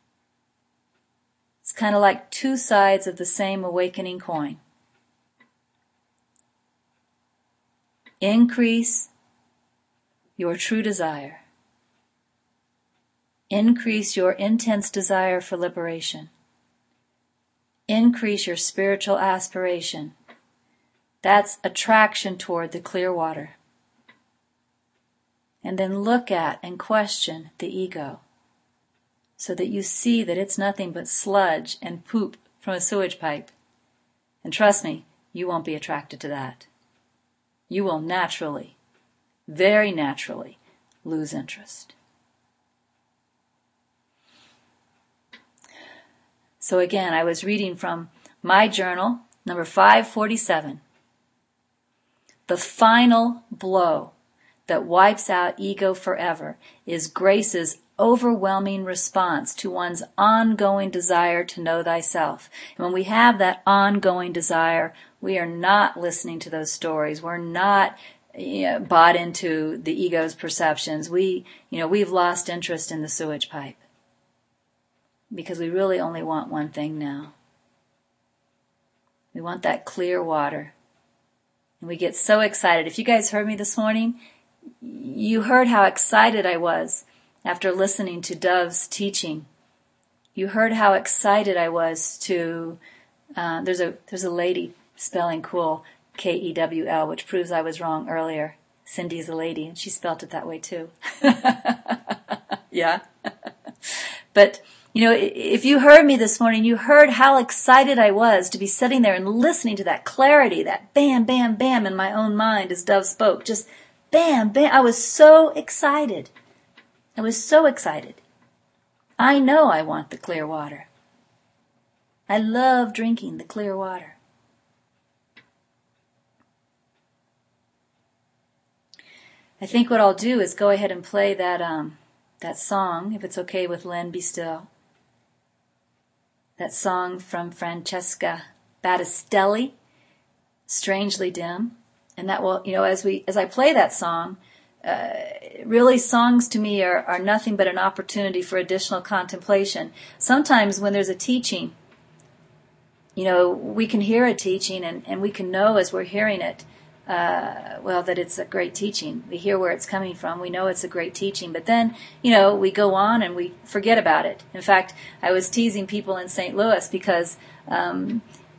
Speaker 1: It's kind of like two sides of the same awakening coin. Increase your true desire. Increase your intense desire for liberation. Increase your spiritual aspiration. That's attraction toward the clear water. And then look at and question the ego so that you see that it's nothing but sludge and poop from a sewage pipe. And trust me, you won't be attracted to that. You will naturally, very naturally, lose interest. So again, I was reading from my journal, number 547. The final blow that wipes out ego forever is grace's overwhelming response to one's ongoing desire to know thyself. And when we have that ongoing desire, we are not listening to those stories. We're not bought into the ego's perceptions. We've lost interest in the sewage pipe because we really only want one thing now. We want that clear water. And we get so excited. If you guys heard me this morning, you heard how excited I was after listening to Dove's teaching. You heard how excited I was to, there's a lady spelling cool, Kewl, which proves I was wrong earlier. Cindy's a lady, and she spelt it that way too. Yeah. But, if you heard me this morning, you heard how excited I was to be sitting there and listening to that clarity, that bam, bam, bam in my own mind as Dove spoke. Just bam, bam. I was so excited. I was so excited. I know I want the clear water. I love drinking the clear water. I think what I'll do is go ahead and play that song, if it's okay with Lynn, Be Still. That song from Francesca Battistelli, Strangely Dim. And that will, as I play that song, really songs to me are nothing but an opportunity for additional contemplation. Sometimes when there's a teaching, we can hear a teaching and we can know as we're hearing it, that it's a great teaching. We hear where it's coming from. We know it's a great teaching. But then, we go on and we forget about it. In fact, I was teasing people in St. Louis because one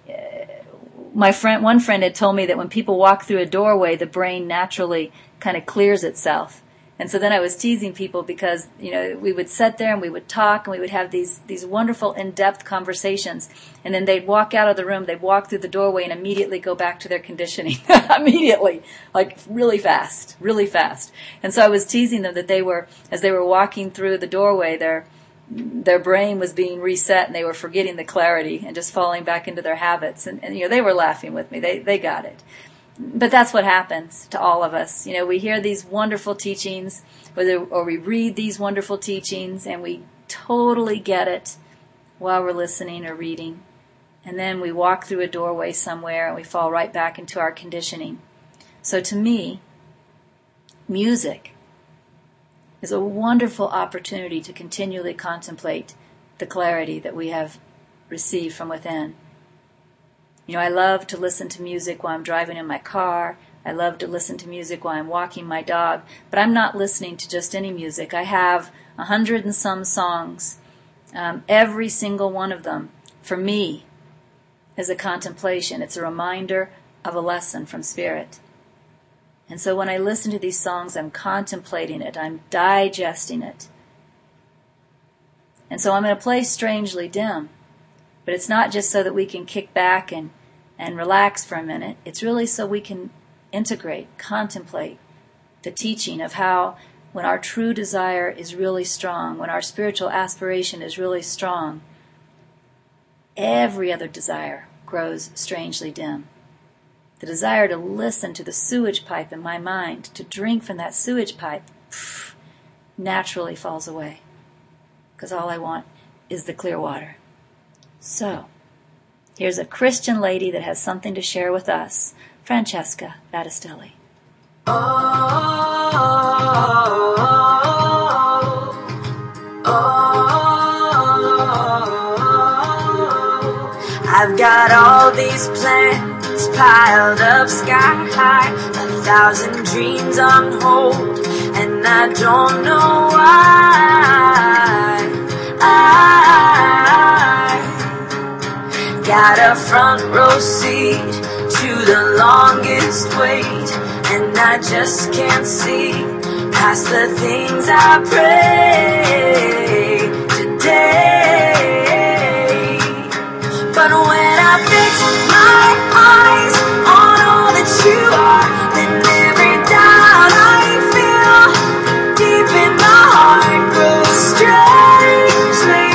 Speaker 1: friend had told me that when people walk through a doorway, the brain naturally kind of clears itself. And so then I was teasing people because, we would sit there and we would talk and we would have these wonderful in-depth conversations. And then they'd walk out of the room, they'd walk through the doorway and immediately go back to their conditioning. Immediately. Like really fast. And so I was teasing them that as they were walking through the doorway, their brain was being reset and they were forgetting the clarity and just falling back into their habits. And they were laughing with me. They got it. But that's what happens to all of us. We hear these wonderful teachings, or we read these wonderful teachings, and we totally get it while we're listening or reading. And then we walk through a doorway somewhere and we fall right back into our conditioning. So to me, music is a wonderful opportunity to continually contemplate the clarity that we have received from within. I love to listen to music while I'm driving in my car, I love to listen to music while I'm walking my dog, but I'm not listening to just any music. I have 100 and some songs. Every single one of them, for me, is a contemplation. It's a reminder of a lesson from Spirit. And so when I listen to these songs, I'm contemplating it. I'm digesting it. And so I'm going to play Strangely Dim. But it's not just so that we can kick back and relax for a minute. It's really so we can integrate, contemplate the teaching of how when our true desire is really strong, when our spiritual aspiration is really strong, every other desire grows strangely dim. The desire to listen to the sewage pipe in my mind, to drink from that sewage pipe, naturally falls away. Because all I want is the clear water. So, here's a Christian lady that has something to share with us, Francesca Battistelli.
Speaker 2: I've got all these plans piled up sky high, 1,000 dreams on hold, and I don't know why. I got a front row seat to the longest wait, and I just can't see past the things I pray today. But when I fix my eyes on all that you are, then every doubt I feel deep in my heart grows strangely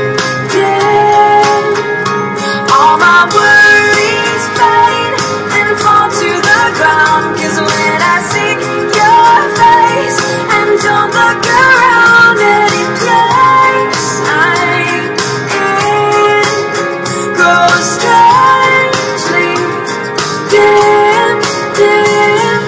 Speaker 2: dim. All my worries fade and fall to the ground, 'cause when I see your face and don't look around any place I'm in grows strangely dim, dim.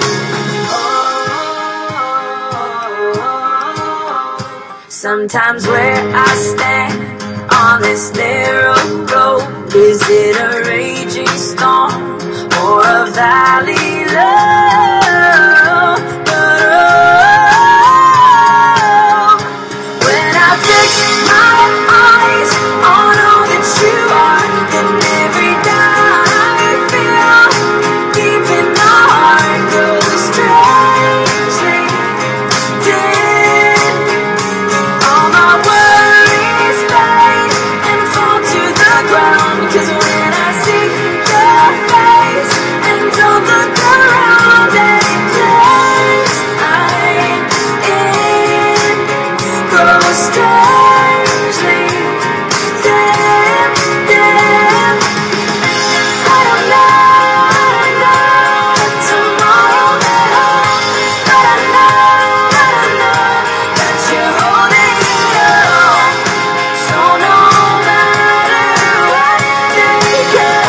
Speaker 2: Sometimes where I stand on this narrow road, is it a raging storm or a valley low? But oh, when I fix my eyes on all that you are, then every doubt I feel deep in my heart grows strangely dim. All my worries fade and fall to the ground, 'cause when I see your face and don't look around any place I'm in grows strangely dim, dim. I don't know tomorrow at all, but I know that you're holding it all. So no matter what they get,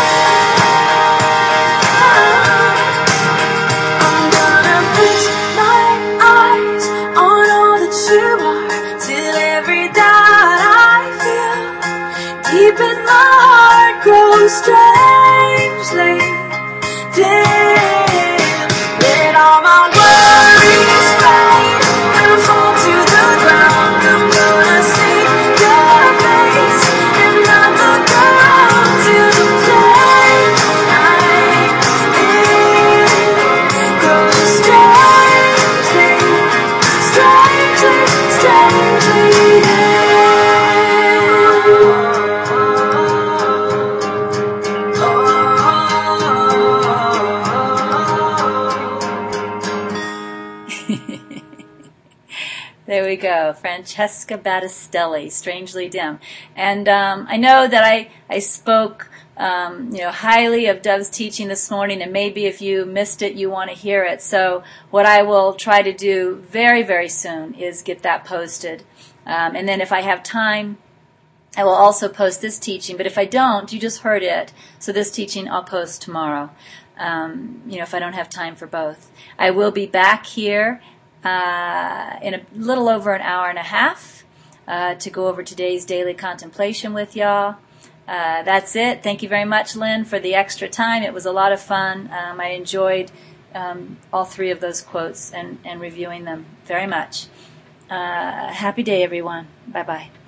Speaker 2: I'm gonna fix my eyes on all that you are, till every doubt I feel deep in my heart grows strangely dim. Let all my worries fade and fall to the ground. I'm gonna see your face and not look around till the place I'm in grows strangely, strangely, strangely
Speaker 1: There we go, Francesca Battistelli, Strangely Dim. And I know that I spoke highly of Dove's teaching this morning, and maybe if you missed it, you want to hear it. So what I will try to do very, very soon is get that posted. And then if I have time, I will also post this teaching. But if I don't, you just heard it. So this teaching I'll post tomorrow, if I don't have time for both. I will be back here in a little over an hour and a half to go over today's daily contemplation with y'all. That's it. Thank you very much, Lynn, for the extra time. It was a lot of fun. I enjoyed all three of those quotes and reviewing them very much. Happy day, everyone. Bye-bye.